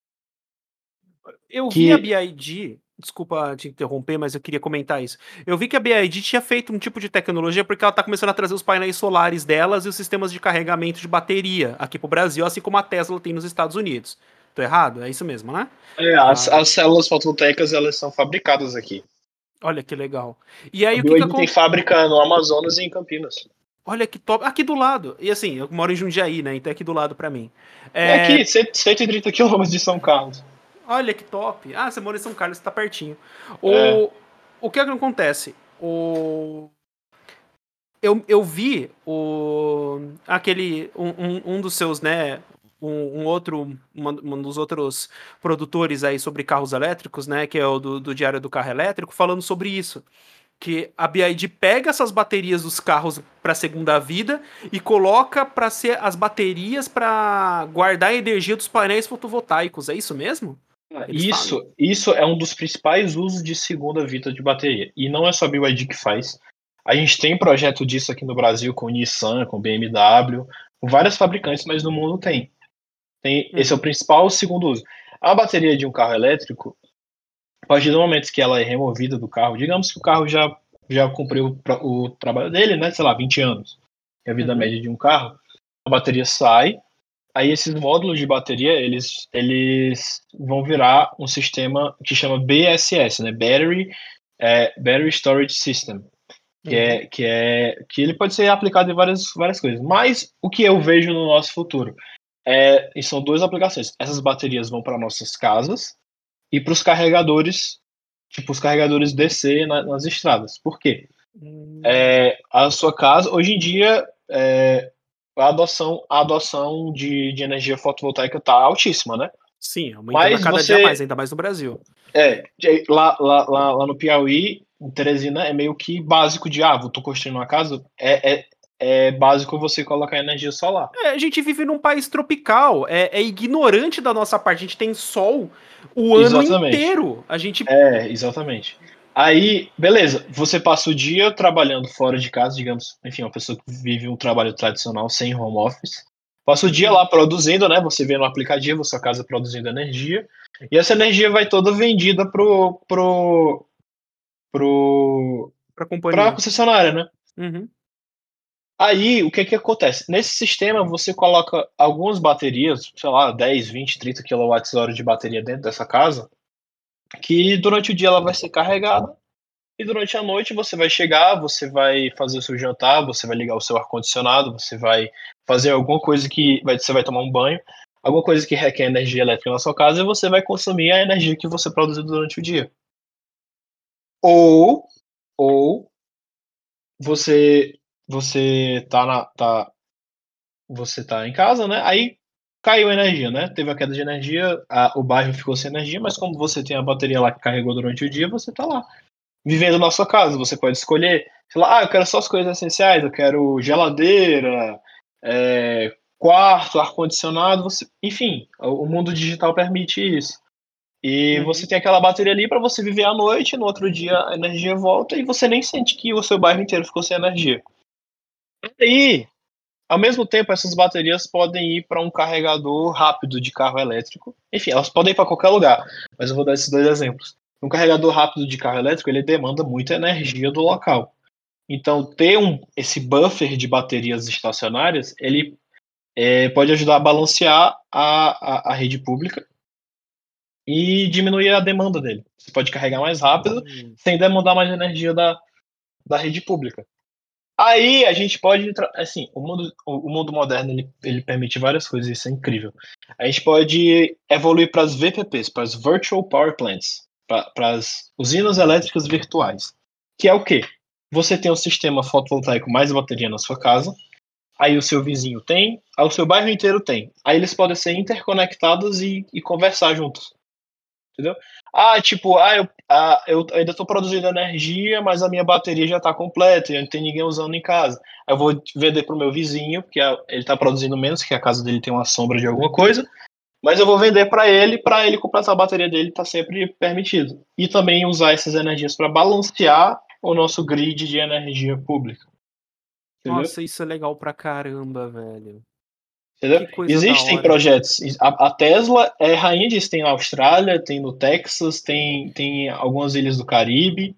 Eu vi a Que B I D, desculpa te interromper, mas eu queria comentar isso. Eu vi que a B I D tinha feito um tipo de tecnologia porque ela tá começando a trazer os painéis solares delas e os sistemas de carregamento de bateria aqui pro Brasil, assim como a Tesla tem nos Estados Unidos. Tô errado? É isso mesmo, né? é, as, Ah, as células fotovoltaicas elas são fabricadas aqui. olha que legal. E A aí o que que B Y D tem acontece? fábrica no Amazonas e em Campinas. Olha que top. Aqui do lado. E assim, eu moro em Jundiaí, né? Então é aqui do lado pra mim. É É... aqui, cento e trinta quilômetros de São Carlos. Olha que top. Ah, você mora em São Carlos, você tá pertinho. O, É. o que é que acontece? O... Eu, eu vi o aquele um, um, um dos seus, né, um, um outro uma- um dos outros produtores aí sobre carros elétricos, né, que é o do, do Diário do Carro Elétrico, falando sobre isso, que a B Y D pega essas baterias dos carros para segunda vida e coloca para ser as baterias para guardar a energia dos painéis fotovoltaicos. É isso mesmo? Eles falam. Isso, isso é um dos principais usos de segunda vida de bateria. E não é só a B Y D que faz. A gente tem projeto disso aqui no Brasil com Nissan, com B M W, com vários fabricantes, mas no mundo tem. tem esse é o Uhum. principal segundo uso. A bateria de um carro elétrico, a partir do momento que ela é removida do carro, digamos que o carro já, já cumpriu o, tra- o trabalho dele, né? Sei lá, vinte anos, que é a vida Uhum. média de um carro, a bateria sai. Aí esses módulos de bateria, eles, eles vão virar um sistema que chama B S S, né? Battery, é, Battery Storage System, que Uhum. é, que é que ele pode ser aplicado em várias, várias coisas. Mas o que eu vejo no nosso futuro é, e são duas aplicações. Essas baterias vão para nossas casas e para os carregadores, tipo os carregadores D C na, nas estradas. Por quê? Hum. É, a sua casa, hoje em dia, é, a adoção, a adoção de, de energia fotovoltaica está altíssima, né? Sim, aumentando a Mas cada dia mais, você, ainda mais no Brasil. é, de- lá, lá, lá, lá no Piauí, em Teresina, é meio que básico de, ah, tô construindo uma casa, é, é, é básico você colocar energia solar. É, a gente vive num país tropical, é, é ignorante da nossa parte. A gente tem sol o ano Exatamente. inteiro. A gente. É, exatamente. Aí, beleza, você passa o dia trabalhando fora de casa, digamos, enfim, uma pessoa que vive um trabalho tradicional sem home office, passa o dia Hum, lá produzindo, né? Você vê no aplicativo, sua casa produzindo energia, e essa energia vai toda vendida pro, pro, pro, pra pra companhia. concessionária, né? Uhum. Aí, o que que acontece? Nesse sistema, você coloca algumas baterias, sei lá, dez, vinte, trinta quilowatts-hora de bateria dentro dessa casa, que durante o dia ela vai ser carregada. E durante a noite você vai chegar, você vai fazer o seu jantar, você vai ligar o seu ar-condicionado, você vai fazer alguma coisa que vai, você vai tomar um banho, alguma coisa que requer energia elétrica na sua casa e você vai consumir a energia que você produziu durante o dia. Ou, ou você você tá na tá você tá em casa, né? Aí caiu a energia, né? Teve a queda de energia, a, o bairro ficou sem energia, mas como você tem a bateria lá que carregou durante o dia, você tá lá vivendo na sua casa. Você pode escolher, sei lá, ah, eu quero só as coisas essenciais, eu quero geladeira, é, quarto, ar-condicionado, você, enfim, o, o mundo digital permite isso. E você Uhum. tem aquela bateria ali para você viver à noite, no outro dia a energia volta e você nem sente que o seu bairro inteiro ficou sem energia. E, ao mesmo tempo, essas baterias podem ir para um carregador rápido de carro elétrico. Enfim, elas podem ir para qualquer lugar, mas eu vou dar esses dois exemplos. Um carregador rápido de carro elétrico, ele demanda muita energia do local. Então, ter um, esse buffer de baterias estacionárias, ele é, pode ajudar a balancear a, a, a rede pública e diminuir a demanda dele. Você pode carregar mais rápido, Hum. sem demandar mais energia da, da rede pública. Aí a gente pode entrar, assim, o mundo, o mundo moderno ele, ele permite várias coisas, isso é incrível. A gente pode evoluir para as V P Ps, para as Virtual Power Plants, para as usinas elétricas virtuais, que é o quê? Você tem um sistema fotovoltaico mais bateria na sua casa, aí o seu vizinho tem, aí o seu bairro inteiro tem. Aí eles podem ser interconectados e, e conversar juntos. Entendeu? Ah, tipo, ah, eu, ah, eu ainda estou produzindo energia, mas a minha bateria já está completa e não tem ninguém usando em casa. Eu vou vender para o meu vizinho, porque ele está produzindo menos, que a casa dele tem uma sombra de alguma coisa, mas eu vou vender para ele, para ele completar a bateria dele, está sempre permitido. E também usar essas energias para balancear o nosso grid de energia pública. Entendeu? Nossa, isso é legal pra caramba, velho. Entendeu? Que coisa da Existem hora. projetos. A, a Tesla é rainha disso. Tem na Austrália, tem no Texas, tem, tem algumas ilhas do Caribe.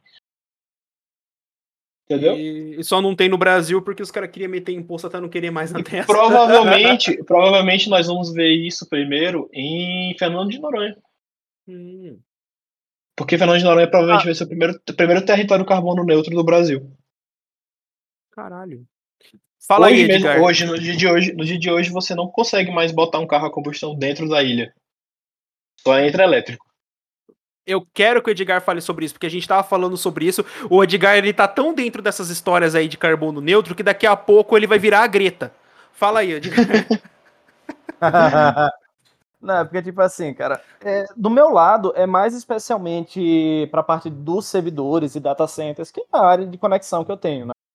Entendeu? E, e só não tem no Brasil porque os caras queriam meter imposto até não querer mais na E testa. provavelmente, provavelmente nós vamos ver isso primeiro em Fernando de Noronha. Hum. Porque Fernando de Noronha Ah, provavelmente vai ser o primeiro, primeiro território carbono neutro do Brasil. caralho. Fala aí, Hoje mesmo, Edgar. hoje, no dia de hoje, no dia de hoje, você não consegue mais botar um carro a combustão dentro da ilha. Só entra elétrico. Eu quero que o Edgar fale sobre isso, porque a gente tava falando sobre isso. O Edgar, ele tá tão dentro dessas histórias aí de carbono neutro que daqui a pouco ele vai virar a Greta. Fala aí, Edgar. Não, é porque, tipo assim, cara, é, do meu lado é mais especialmente para a parte dos servidores e data centers, que é a área de conexão que eu tenho, né?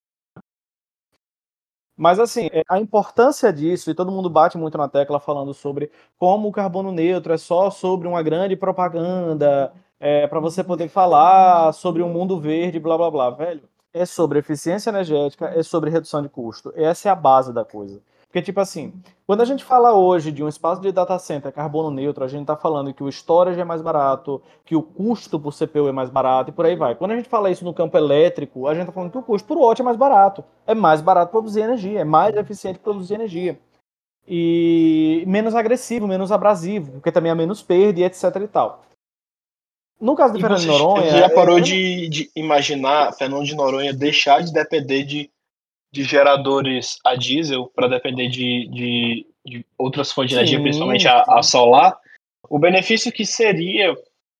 Mas, assim, é, a importância disso, e todo mundo bate muito na tecla falando sobre como o carbono neutro é só sobre uma grande propaganda, é, para você poder falar sobre um mundo verde, blá blá blá, velho. É sobre eficiência energética, é sobre redução de custo. Essa é a base da coisa. Porque, tipo assim, quando a gente fala hoje de um espaço de data center carbono neutro, a gente está falando que o storage é mais barato, que o custo por C P U é mais barato e por aí vai. Quando a gente fala isso no campo elétrico, a gente está falando que o custo por watt é mais barato. É mais barato produzir energia, é mais eficiente produzir energia. E menos agressivo, menos abrasivo, porque também há menos perda e etc e tal. No caso de E Fernando de você Noronha... já parou é... de, de imaginar Fernando de Noronha deixar de depender de, de geradores a diesel para depender de, de, de outras fontes de energia, principalmente Sim, a, a sim. solar? O benefício que seria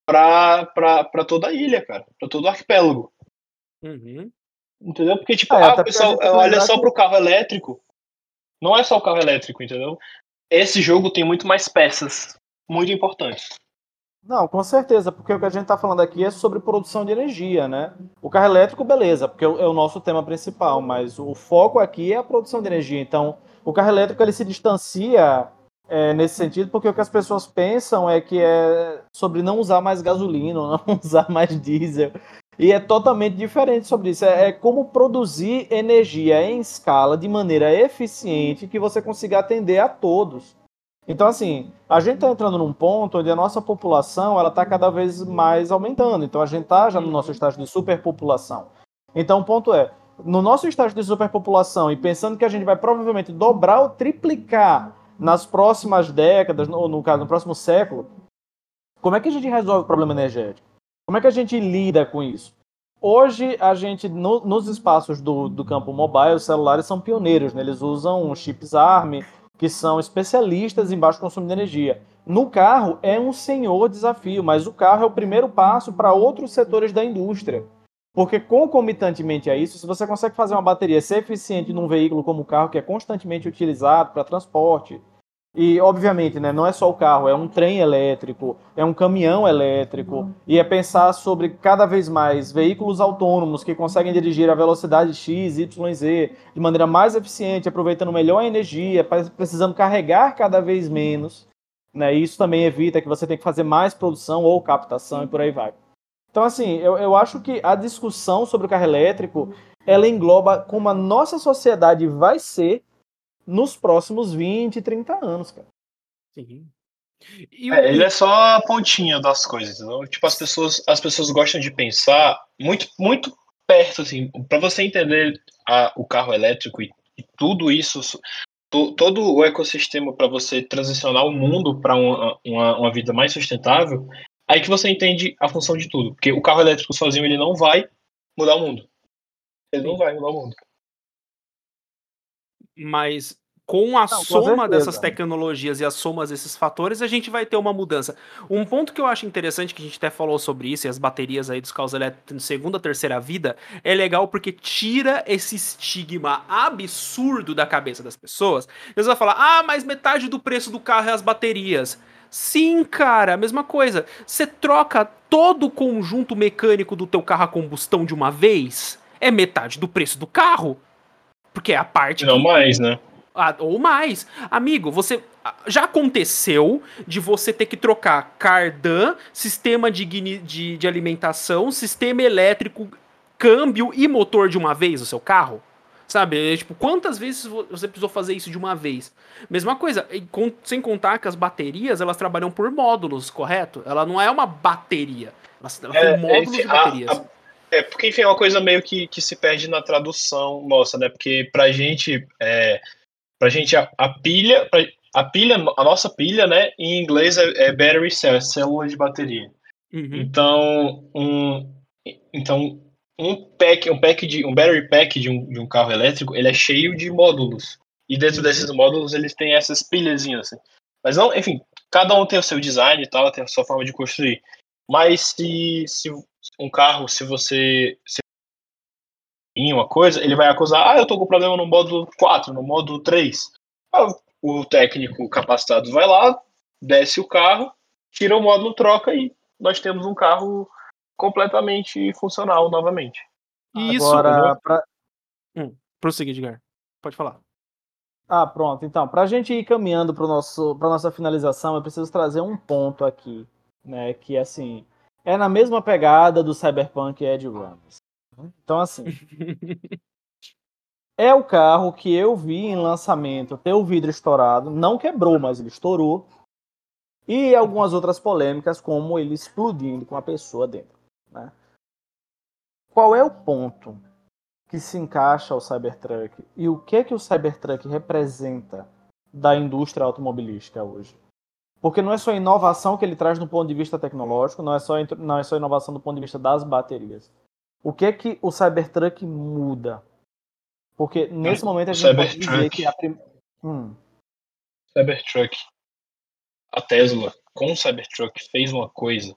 para toda a ilha, cara, para todo o arquipélago. Uhum. Entendeu? Porque, tipo, É, ah, o até porque a pessoal gente tem que olha lembrar só que... pro carro elétrico. Não é só o carro elétrico, entendeu? Esse jogo tem muito mais peças muito importantes. Não, com certeza, porque o que a gente está falando aqui é sobre produção de energia, né? O carro elétrico, beleza, porque é o nosso tema principal, mas o foco aqui é a produção de energia. Então, o carro elétrico ele se distancia é, nesse sentido, porque o que as pessoas pensam é que é sobre não usar mais gasolina, não usar mais diesel. E é totalmente diferente sobre isso. É, é como produzir energia em escala de maneira eficiente que você consiga atender a todos. Então, assim, a gente está entrando num ponto onde a nossa população ela está cada vez mais aumentando. Então, a gente está já no nosso estágio de superpopulação. Então, o ponto é, no nosso estágio de superpopulação e pensando que a gente vai provavelmente dobrar ou triplicar nas próximas décadas, ou no caso, no próximo século, como é que a gente resolve o problema energético? Como é que a gente lida com isso? Hoje, a gente, no, nos espaços do, do campo mobile, os celulares são pioneiros, né? Eles usam chips ARM, que são especialistas em baixo consumo de energia. No carro, é um senhor desafio, mas o carro é o primeiro passo para outros setores da indústria. Porque, concomitantemente a isso, se você consegue fazer uma bateria ser eficiente num veículo como o carro, que é constantemente utilizado para transporte, e, obviamente, né, não é só o carro, é um trem elétrico, é um caminhão elétrico, e é pensar sobre cada vez mais veículos autônomos que conseguem dirigir a velocidade X, Y, Z de maneira mais eficiente, aproveitando melhor a energia, precisando carregar cada vez menos. Né? Isso também evita que você tenha que fazer mais produção ou captação e por aí vai. Então, assim, eu, eu acho que a discussão sobre o carro elétrico, ela engloba como a nossa sociedade vai ser nos próximos vinte, trinta anos, cara. Sim. E É, ele o... é só a pontinha das coisas, entendeu? Tipo, as pessoas, as pessoas gostam de pensar muito, muito perto, assim, para você entender a, o carro elétrico e, e tudo isso, to, todo o ecossistema para você transicionar o mundo para uma, uma, uma vida mais sustentável, aí que você entende a função de tudo. Porque o carro elétrico sozinho ele não vai mudar o mundo. Ele não Sim. vai mudar o mundo. Mas com a Não, com soma dessas certeza. tecnologias e a soma desses fatores, a gente vai ter uma mudança. Um ponto que eu acho interessante, que a gente até falou sobre isso, e as baterias aí dos carros elétricos em segunda, terceira vida, é legal porque tira esse estigma absurdo da cabeça das pessoas. Eles vão falar, ah, mas metade do preço do carro é as baterias. Sim, cara, a mesma coisa. Você troca todo o conjunto mecânico do teu carro a combustão de uma vez, é metade do preço do carro. Porque é a parte E não que mais, né? ah, ou mais. Amigo, você. Já aconteceu de você ter que trocar cardan, sistema de, de, de alimentação, sistema elétrico, câmbio e motor de uma vez no seu carro? Sabe? É, tipo, quantas vezes você precisou fazer isso de uma vez? Mesma coisa, sem contar que as baterias elas trabalham por módulos, correto? Ela não é uma bateria. Elas, elas são É, módulos enfim, de a, baterias. a, é porque, enfim, é uma coisa meio que, que se perde na tradução nossa, né? Porque pra gente, é, pra gente a, a pilha, pra, a pilha, a nossa pilha, né? Em inglês é, é battery cell, é célula de bateria. Uhum. Então, um, então um pack, um pack de um battery pack de um, de um carro elétrico, ele é cheio de módulos. E dentro Uhum. desses módulos eles têm essas pilhazinhas assim. Mas não, enfim, cada um tem o seu design e tal, tem a sua forma de construir. Mas se, se um carro, se você se em uma coisa, ele vai acusar, ah, eu tô com problema no módulo quatro, no módulo três. Ah, o técnico capacitado vai lá, desce o carro, tira o módulo, troca e nós temos um carro completamente funcional novamente. E isso. Agora, pra... Hum, prosseguir, Edgar. Pode falar. Ah, pronto. Então, para a gente ir caminhando para nossa finalização, eu preciso trazer um ponto aqui, né? Que, assim, é na mesma pegada do Cyberpunk Edge Runners. Então, assim, é o carro que eu vi em lançamento ter o vidro estourado, não quebrou, mas ele estourou, e algumas outras polêmicas, como ele explodindo com a pessoa dentro, né? Qual é o ponto que se encaixa ao Cybertruck e o que que o Cybertruck representa da indústria automobilística hoje? Porque não é só inovação que ele traz do ponto de vista tecnológico, não é só, não é só inovação do ponto de vista das baterias. O que que o Cybertruck muda? Porque nesse momento a O gente pode dizer Cybertruck, que a prim... hum. Cybertruck, a Tesla com o Cybertruck fez uma coisa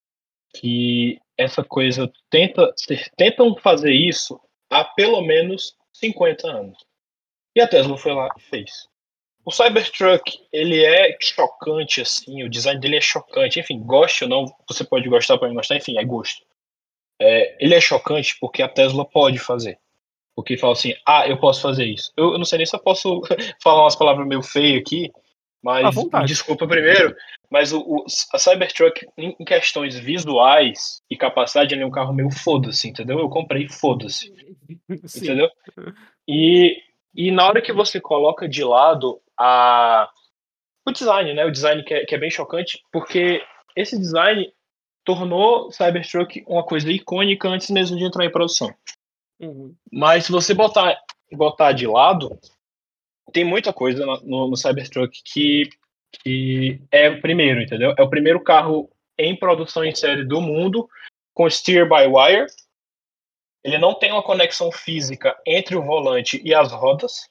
que essa coisa tenta, tentam fazer isso há pelo menos cinquenta anos. E a Tesla foi lá e fez. O Cybertruck, ele é chocante, assim, o design dele é chocante. Enfim, goste ou não, você pode gostar, pode não gostar, enfim, é gosto. É, ele é chocante porque a Tesla pode fazer. Porque fala assim, ah, eu posso fazer isso. Eu, eu não sei nem se eu posso falar umas palavras meio feias aqui, mas me desculpa primeiro, mas o, o, a Cybertruck, em, em questões visuais e capacidade, ele é um carro meio foda-se, entendeu? Eu comprei, foda-se. Entendeu? E, e na hora que você coloca de lado a, o design, né? O design que é, que é bem chocante, porque esse design tornou Cybertruck uma coisa icônica antes mesmo de entrar em produção. Uhum. Mas se você botar, botar de lado, tem muita coisa no, no Cybertruck que, que é o primeiro, entendeu? É o primeiro carro em produção em série do mundo com steer-by-wire. Ele não tem uma conexão física entre o volante e as rodas.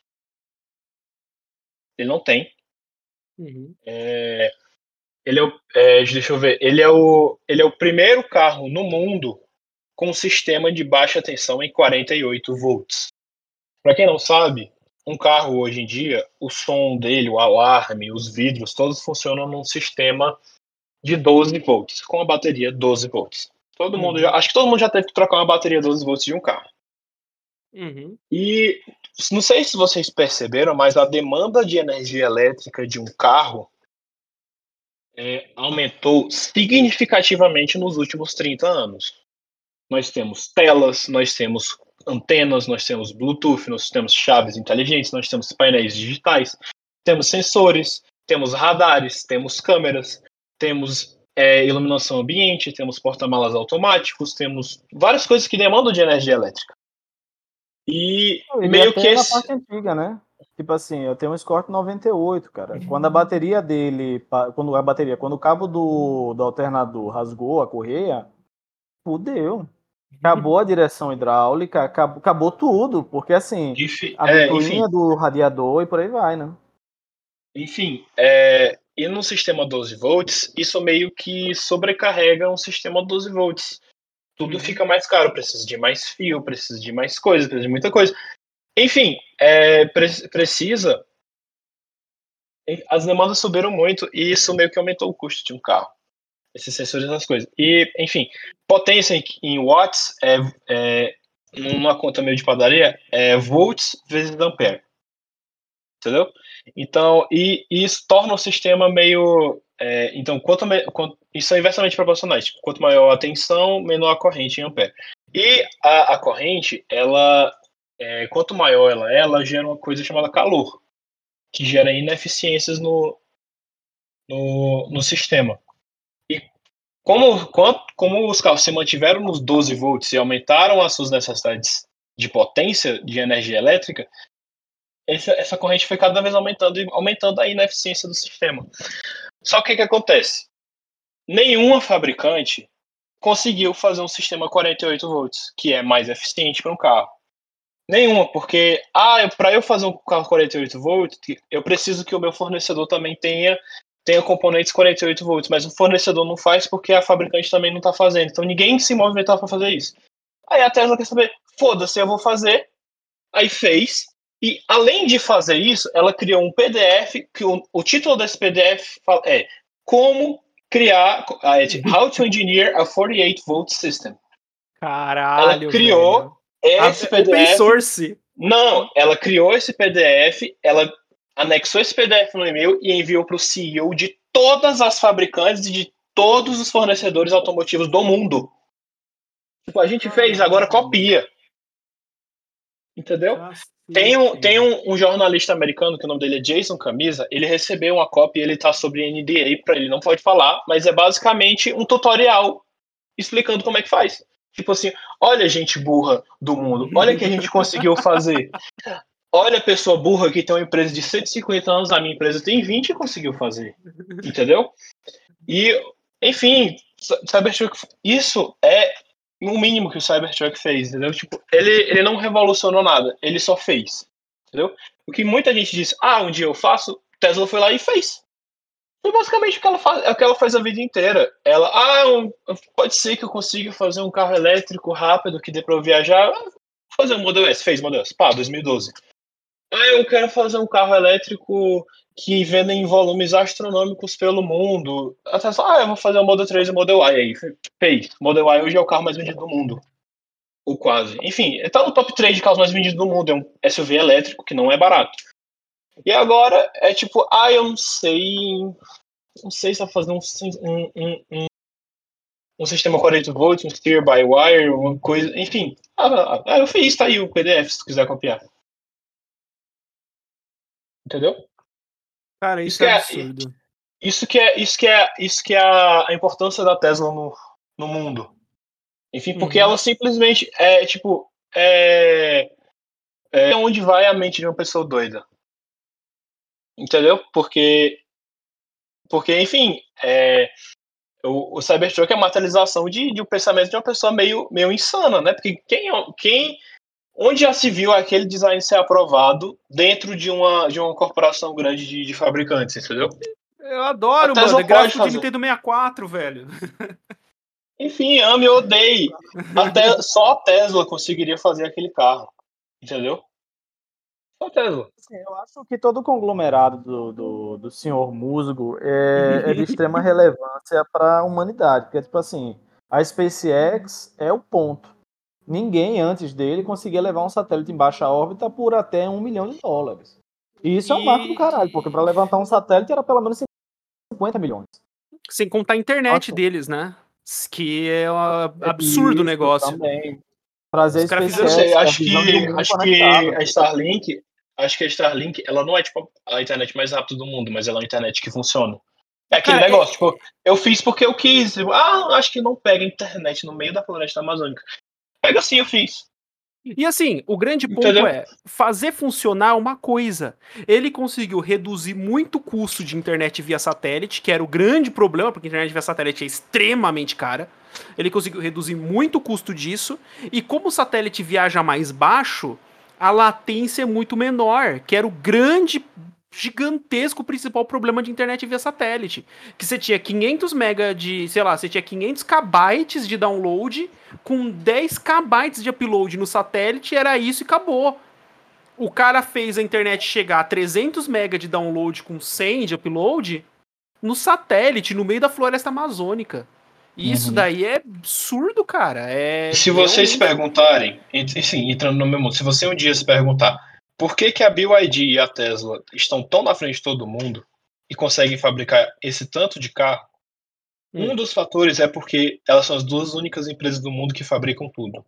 Ele não tem. Uhum. É, ele é o, é, deixa eu ver. Ele é, o, ele é o primeiro carro no mundo com um sistema de baixa tensão em quarenta e oito volts. Para quem não sabe, um carro hoje em dia, o som dele, o alarme, os vidros, todos funcionam num sistema de doze volts, com a bateria doze volts. Todo uhum. mundo já, acho que todo mundo já teve que trocar uma bateria doze volts de um carro. Uhum. E não sei se vocês perceberam, mas a demanda de energia elétrica de um carro é, aumentou significativamente nos últimos trinta anos. Nós temos telas, nós temos antenas, nós temos Bluetooth, nós temos chaves inteligentes, nós temos painéis digitais, temos sensores, temos radares, temos câmeras, temos é, iluminação ambiente, temos porta-malas automáticos, temos várias coisas que demandam de energia elétrica. E Ele meio até que na esse... parte antiga, né? Tipo assim, eu tenho um Escort noventa e oito, cara. Quando a bateria dele, quando a bateria, quando o cabo do, do alternador rasgou a correia, fudeu. Acabou a direção hidráulica, acabou, acabou tudo, porque assim, Enfim, a é, ventoinha enfim, do radiador e por aí vai, né? enfim é, e no sistema doze volts, isso meio que sobrecarrega um sistema doze volts. Tudo uhum. fica mais caro, precisa de mais fio, precisa de mais coisa, precisa de muita coisa. Enfim, é, pre- precisa. As demandas subiram muito e isso meio que aumentou o custo de um carro. Esses sensores, essas coisas. E, enfim, potência em, em watts, é, é, numa conta meio de padaria, é volts vezes ampere. Entendeu? Então, e, e isso torna o sistema meio. É, então, quanto, quanto, isso é inversamente proporcional. Tipo, quanto maior a tensão, menor a corrente em ampere. E a, a corrente, ela, é, quanto maior ela é, ela gera uma coisa chamada calor, que gera ineficiências no, no, no sistema. E como, como os carros se mantiveram nos doze volts e aumentaram as suas necessidades de potência de energia elétrica, essa, essa corrente foi cada vez aumentando e aumentando a ineficiência do sistema. Só que o que acontece? Nenhuma fabricante conseguiu fazer um sistema quarenta e oito volts, que é mais eficiente para um carro. Nenhuma, porque ah, para eu fazer um carro quarenta e oito volts, eu preciso que o meu fornecedor também tenha tenha componentes quarenta e oito volts, mas o fornecedor não faz porque a fabricante também não está fazendo. Então ninguém se movimentou para fazer isso. Aí a Tesla quer saber, foda-se, eu vou fazer. Aí fez. E além de fazer isso, ela criou um P D F, que o, o título desse P D F é Como criar, How to Engineer a forty-eight volt System. Caralho, ela criou velho. esse A, P D F. Open source. Não, ela criou esse P D F, ela anexou esse P D F no e-mail e enviou para o C E O de todas as fabricantes e de todos os fornecedores automotivos do mundo. Tipo, a gente fez, agora copia. Entendeu? Cacete. Tem, um, tem um, um jornalista americano, que o nome dele é Jason Camisa, ele recebeu uma cópia e ele tá sobre N D A para ele, não pode falar, mas é basicamente um tutorial explicando como é que faz. Tipo assim, olha gente burra do mundo, olha o que a gente conseguiu fazer. Olha a pessoa burra que tem uma empresa de cento e cinquenta anos, a minha empresa tem vinte e conseguiu fazer. Entendeu? E, enfim, Cybertruck, isso é o mínimo que o Cybertruck fez, entendeu? Tipo, ele, ele não revolucionou nada, ele só fez, entendeu? O que muita gente diz, ah, um dia eu faço, Tesla foi lá e fez. Foi basicamente o que ela faz, é o que ela faz a vida inteira. Ela, ah, um, pode ser que eu consiga fazer um carro elétrico rápido que dê pra eu viajar. Vou fazer um Model S, fez Model S, pá, dois mil e doze. Ah, eu quero fazer um carro elétrico que venda em volumes astronômicos pelo mundo. Até só, ah, eu vou fazer o Model três e o Model Y. Aí fez. O Model Y hoje é o carro mais vendido do mundo. Ou quase. Enfim, tá no top três de carros mais vendidos do mundo. É um S U V elétrico que não é barato. E agora é tipo, ah, eu não sei. Não sei se vai fazer um, um, um, um, um sistema quarenta volts, um steer by wire, uma coisa. Enfim. Ah, ah, eu fiz, tá aí o P D F se quiser copiar. Entendeu? Cara, isso, isso é absurdo. Isso que é, isso que é, isso que é a, a importância da Tesla no, no mundo. Enfim, porque uhum. ela simplesmente é tipo é, é onde vai a mente de uma pessoa doida. Entendeu? Porque porque enfim, é, o, o Cybertruck é a materialização de, de um pensamento de uma pessoa meio, meio insana, né? Porque quem, quem onde já se viu aquele design ser aprovado dentro de uma, de uma corporação grande de, de fabricantes, entendeu? Eu adoro, mano. É gráfico de Nintendo sessenta e quatro, velho. Enfim, ame ou odeie. Até, só a Tesla conseguiria fazer aquele carro. Entendeu? Só a Tesla. Assim, eu acho que todo o conglomerado do, do, do senhor Musgo é, é de extrema relevância para a humanidade. Porque, tipo assim, a SpaceX é o ponto. Ninguém antes dele conseguia levar um satélite em baixa órbita por até um milhão de dólares. E isso e... é um marco do caralho, porque para levantar um satélite era pelo menos cinquenta milhões. Sem contar a internet Nossa. deles, né? Que é um absurdo o negócio. Também. Prazer especial. Eu sei, acho que, acho que a Starlink, acho que a Starlink, ela não é tipo a internet mais rápida do mundo, mas ela é uma internet que funciona. É aquele Cara, negócio, é... tipo, eu fiz porque eu quis. Ah, acho que não pega internet no meio da floresta amazônica. Pega sim, eu fiz. E assim, o grande ponto Entendeu? é fazer funcionar uma coisa. Ele conseguiu reduzir muito o custo de internet via satélite, que era o grande problema, porque a internet via satélite é extremamente cara. Ele conseguiu reduzir muito o custo disso, e como o satélite viaja mais baixo, a latência é muito menor, que era o grande, gigantesco principal problema de internet via satélite. Que você tinha quinhentos mega de, sei lá, você tinha quinhentos kbytes de download, com dez kbytes de upload no satélite, era isso e acabou. O cara fez a internet chegar a trezentos mega de download com cem de upload no satélite, no meio da floresta amazônica. Isso uhum. daí é absurdo, cara. É se vocês se perguntarem, assim, entrando no meu mundo, se você um dia se perguntar por que, que a B Y D e a Tesla estão tão na frente de todo mundo e conseguem fabricar esse tanto de carro, hum. um dos fatores é porque elas são as duas únicas empresas do mundo que fabricam tudo.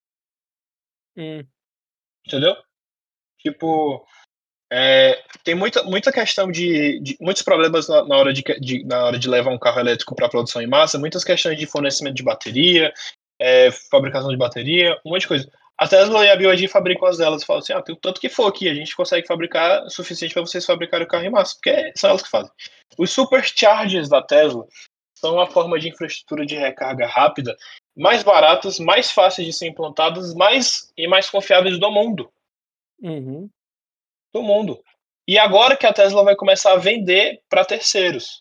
Hum. Entendeu? Tipo, é, tem muita, muita questão de, de muitos problemas na, na, hora de, de, na hora de levar um carro elétrico para produção em massa, muitas questões de fornecimento de bateria, é, fabricação de bateria, um monte de coisa. A Tesla e a B Y D fabricam as delas e falam assim, ah, tem o tanto que for aqui, a gente consegue fabricar o suficiente para vocês fabricarem o carro em massa, porque são elas que fazem. Os superchargers da Tesla são uma forma de infraestrutura de recarga rápida, mais baratas, mais fáceis de ser implantadas, mais e mais confiáveis do mundo. Uhum. Do mundo. E agora que a Tesla vai começar a vender para terceiros.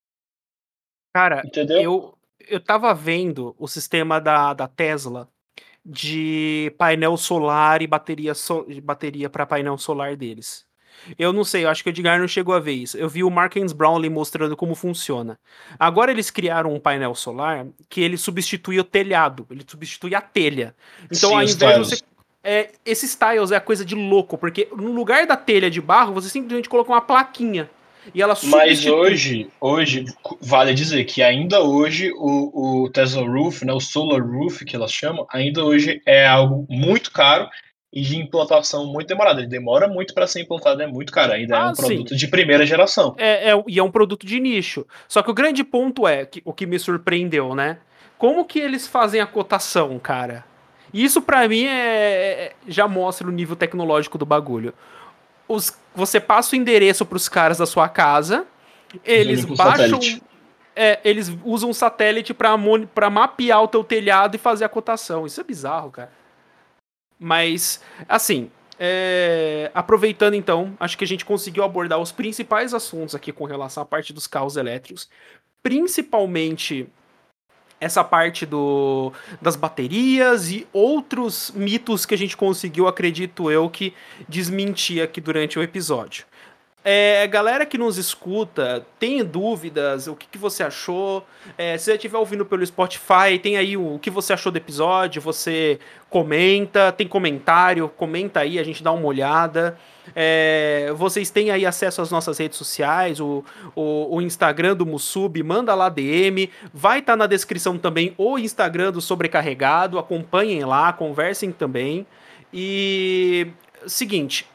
Cara, entendeu? eu, eu tava vendo o sistema da, da Tesla de painel solar e bateria, so, bateria para painel solar deles. Eu não sei, eu acho que o Edgar não chegou a ver isso. Eu vi o Markens Brownlee mostrando como funciona. Agora eles criaram um painel solar que ele substitui o telhado, ele substitui a telha. Então, Sim, ao os invés de tiles. você. É, esses tiles é a coisa de louco, porque no lugar da telha de barro, você simplesmente coloca uma plaquinha. E ela Mas substitui. hoje, hoje, vale dizer que ainda hoje o, o Tesla Roof, né, o Solar Roof que elas chamam, ainda hoje é algo muito caro e de implantação muito demorada. Ele demora muito para ser implantado, é muito caro. Ainda é Ah, um sim. produto de primeira geração. É, é, e é um produto de nicho. Só que o grande ponto é, que, o que me surpreendeu, né? Como que eles fazem a cotação, cara? Isso pra mim é, é- já mostra o nível tecnológico do bagulho. Os, você passa o endereço pros caras da sua casa, eles Vendo por satélite. baixam, é, eles usam um satélite pra, mon- pra mapear o teu telhado e fazer a cotação. Isso é bizarro, cara. Mas, assim, é, aproveitando então, acho que a gente conseguiu abordar os principais assuntos aqui com relação à parte dos carros elétricos, principalmente essa parte do, das baterias e outros mitos que a gente conseguiu, acredito eu, que desmentir aqui durante o episódio. É, galera que nos escuta, tem dúvidas, o que, que você achou? É, se você estiver ouvindo pelo Spotify, tem aí o, o que você achou do episódio, você comenta, tem comentário, comenta aí, a gente dá uma olhada. É, vocês têm aí acesso às nossas redes sociais, o, o, o Instagram do Mussub, manda lá D M, vai estar tá na descrição também o Instagram do Sobrecarregado, acompanhem lá, conversem também. E seguinte,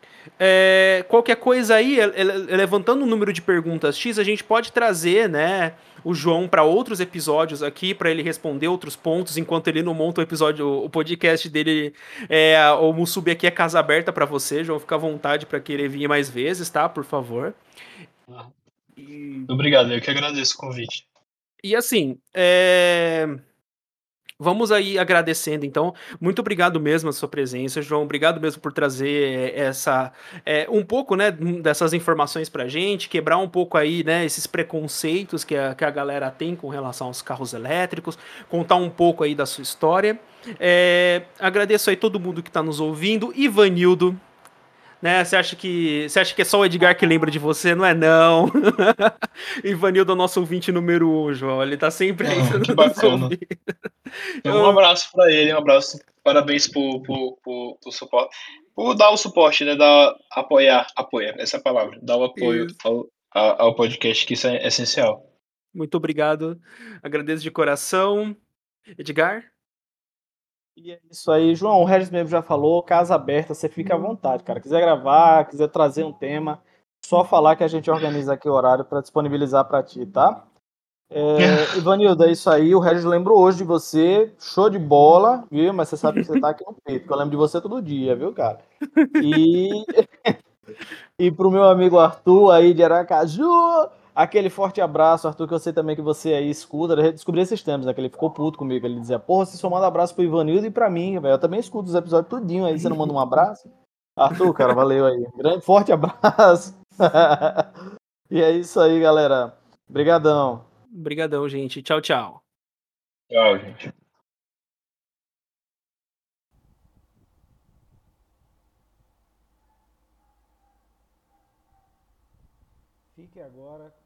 é, qualquer coisa aí, ele- ele- levantando o número de perguntas X, a gente pode trazer, né, o João para outros episódios aqui, para ele responder outros pontos, enquanto ele não monta o episódio, o podcast dele, é, o Musubi aqui é casa aberta para você, João, fica à vontade para querer vir mais vezes, tá, por favor. E, Obrigado, eu que agradeço o convite. e assim, é... Vamos aí agradecendo, então. Muito obrigado mesmo a sua presença, João. Obrigado mesmo por trazer essa é, um pouco, né, dessas informações pra gente, quebrar um pouco aí, né, esses preconceitos que a, que a galera tem com relação aos carros elétricos, contar um pouco aí da sua história. É, agradeço aí todo mundo que está nos ouvindo. Ivanildo, né? Você acha que você acha que é só o Edgar que lembra de você? Não é não. Ivanildo é o nosso ouvinte número um, João. Ele tá sempre aí Ah, que nos bacana. ouvindo. Então, um Eu, abraço para ele, um abraço, parabéns por, por, por, por suporte, por dar o suporte, né, dar, apoiar, apoiar, essa é a palavra, dar o apoio Isso. ao, a- ao podcast, que isso é essencial. Muito obrigado. Agradeço de coração. Edgar? E é isso aí, João. O Regis mesmo já falou, casa aberta, você fica à vontade, cara. Quiser gravar, quiser trazer um tema, só falar que a gente organiza aqui o horário para disponibilizar para ti, tá? É, Ivanildo, é isso aí. O Regis lembrou hoje de você, show de bola, viu? Mas você sabe que você tá aqui no peito, que eu lembro de você todo dia, viu, cara? E, e pro meu amigo Arthur aí de Aracaju, aquele forte abraço, Arthur, que eu sei também que você aí escuta. Eu descobri esses tempos, né? Que ele ficou puto comigo. Ele dizia, porra, você só manda abraço pro Ivanildo e pra mim, velho. Eu também escuto os episódios tudinho aí, você não manda um abraço? Arthur, cara, valeu aí. Grande, forte abraço. E é isso aí, galera. Obrigadão. Obrigadão, gente. Tchau, tchau. Tchau, gente. Fique agora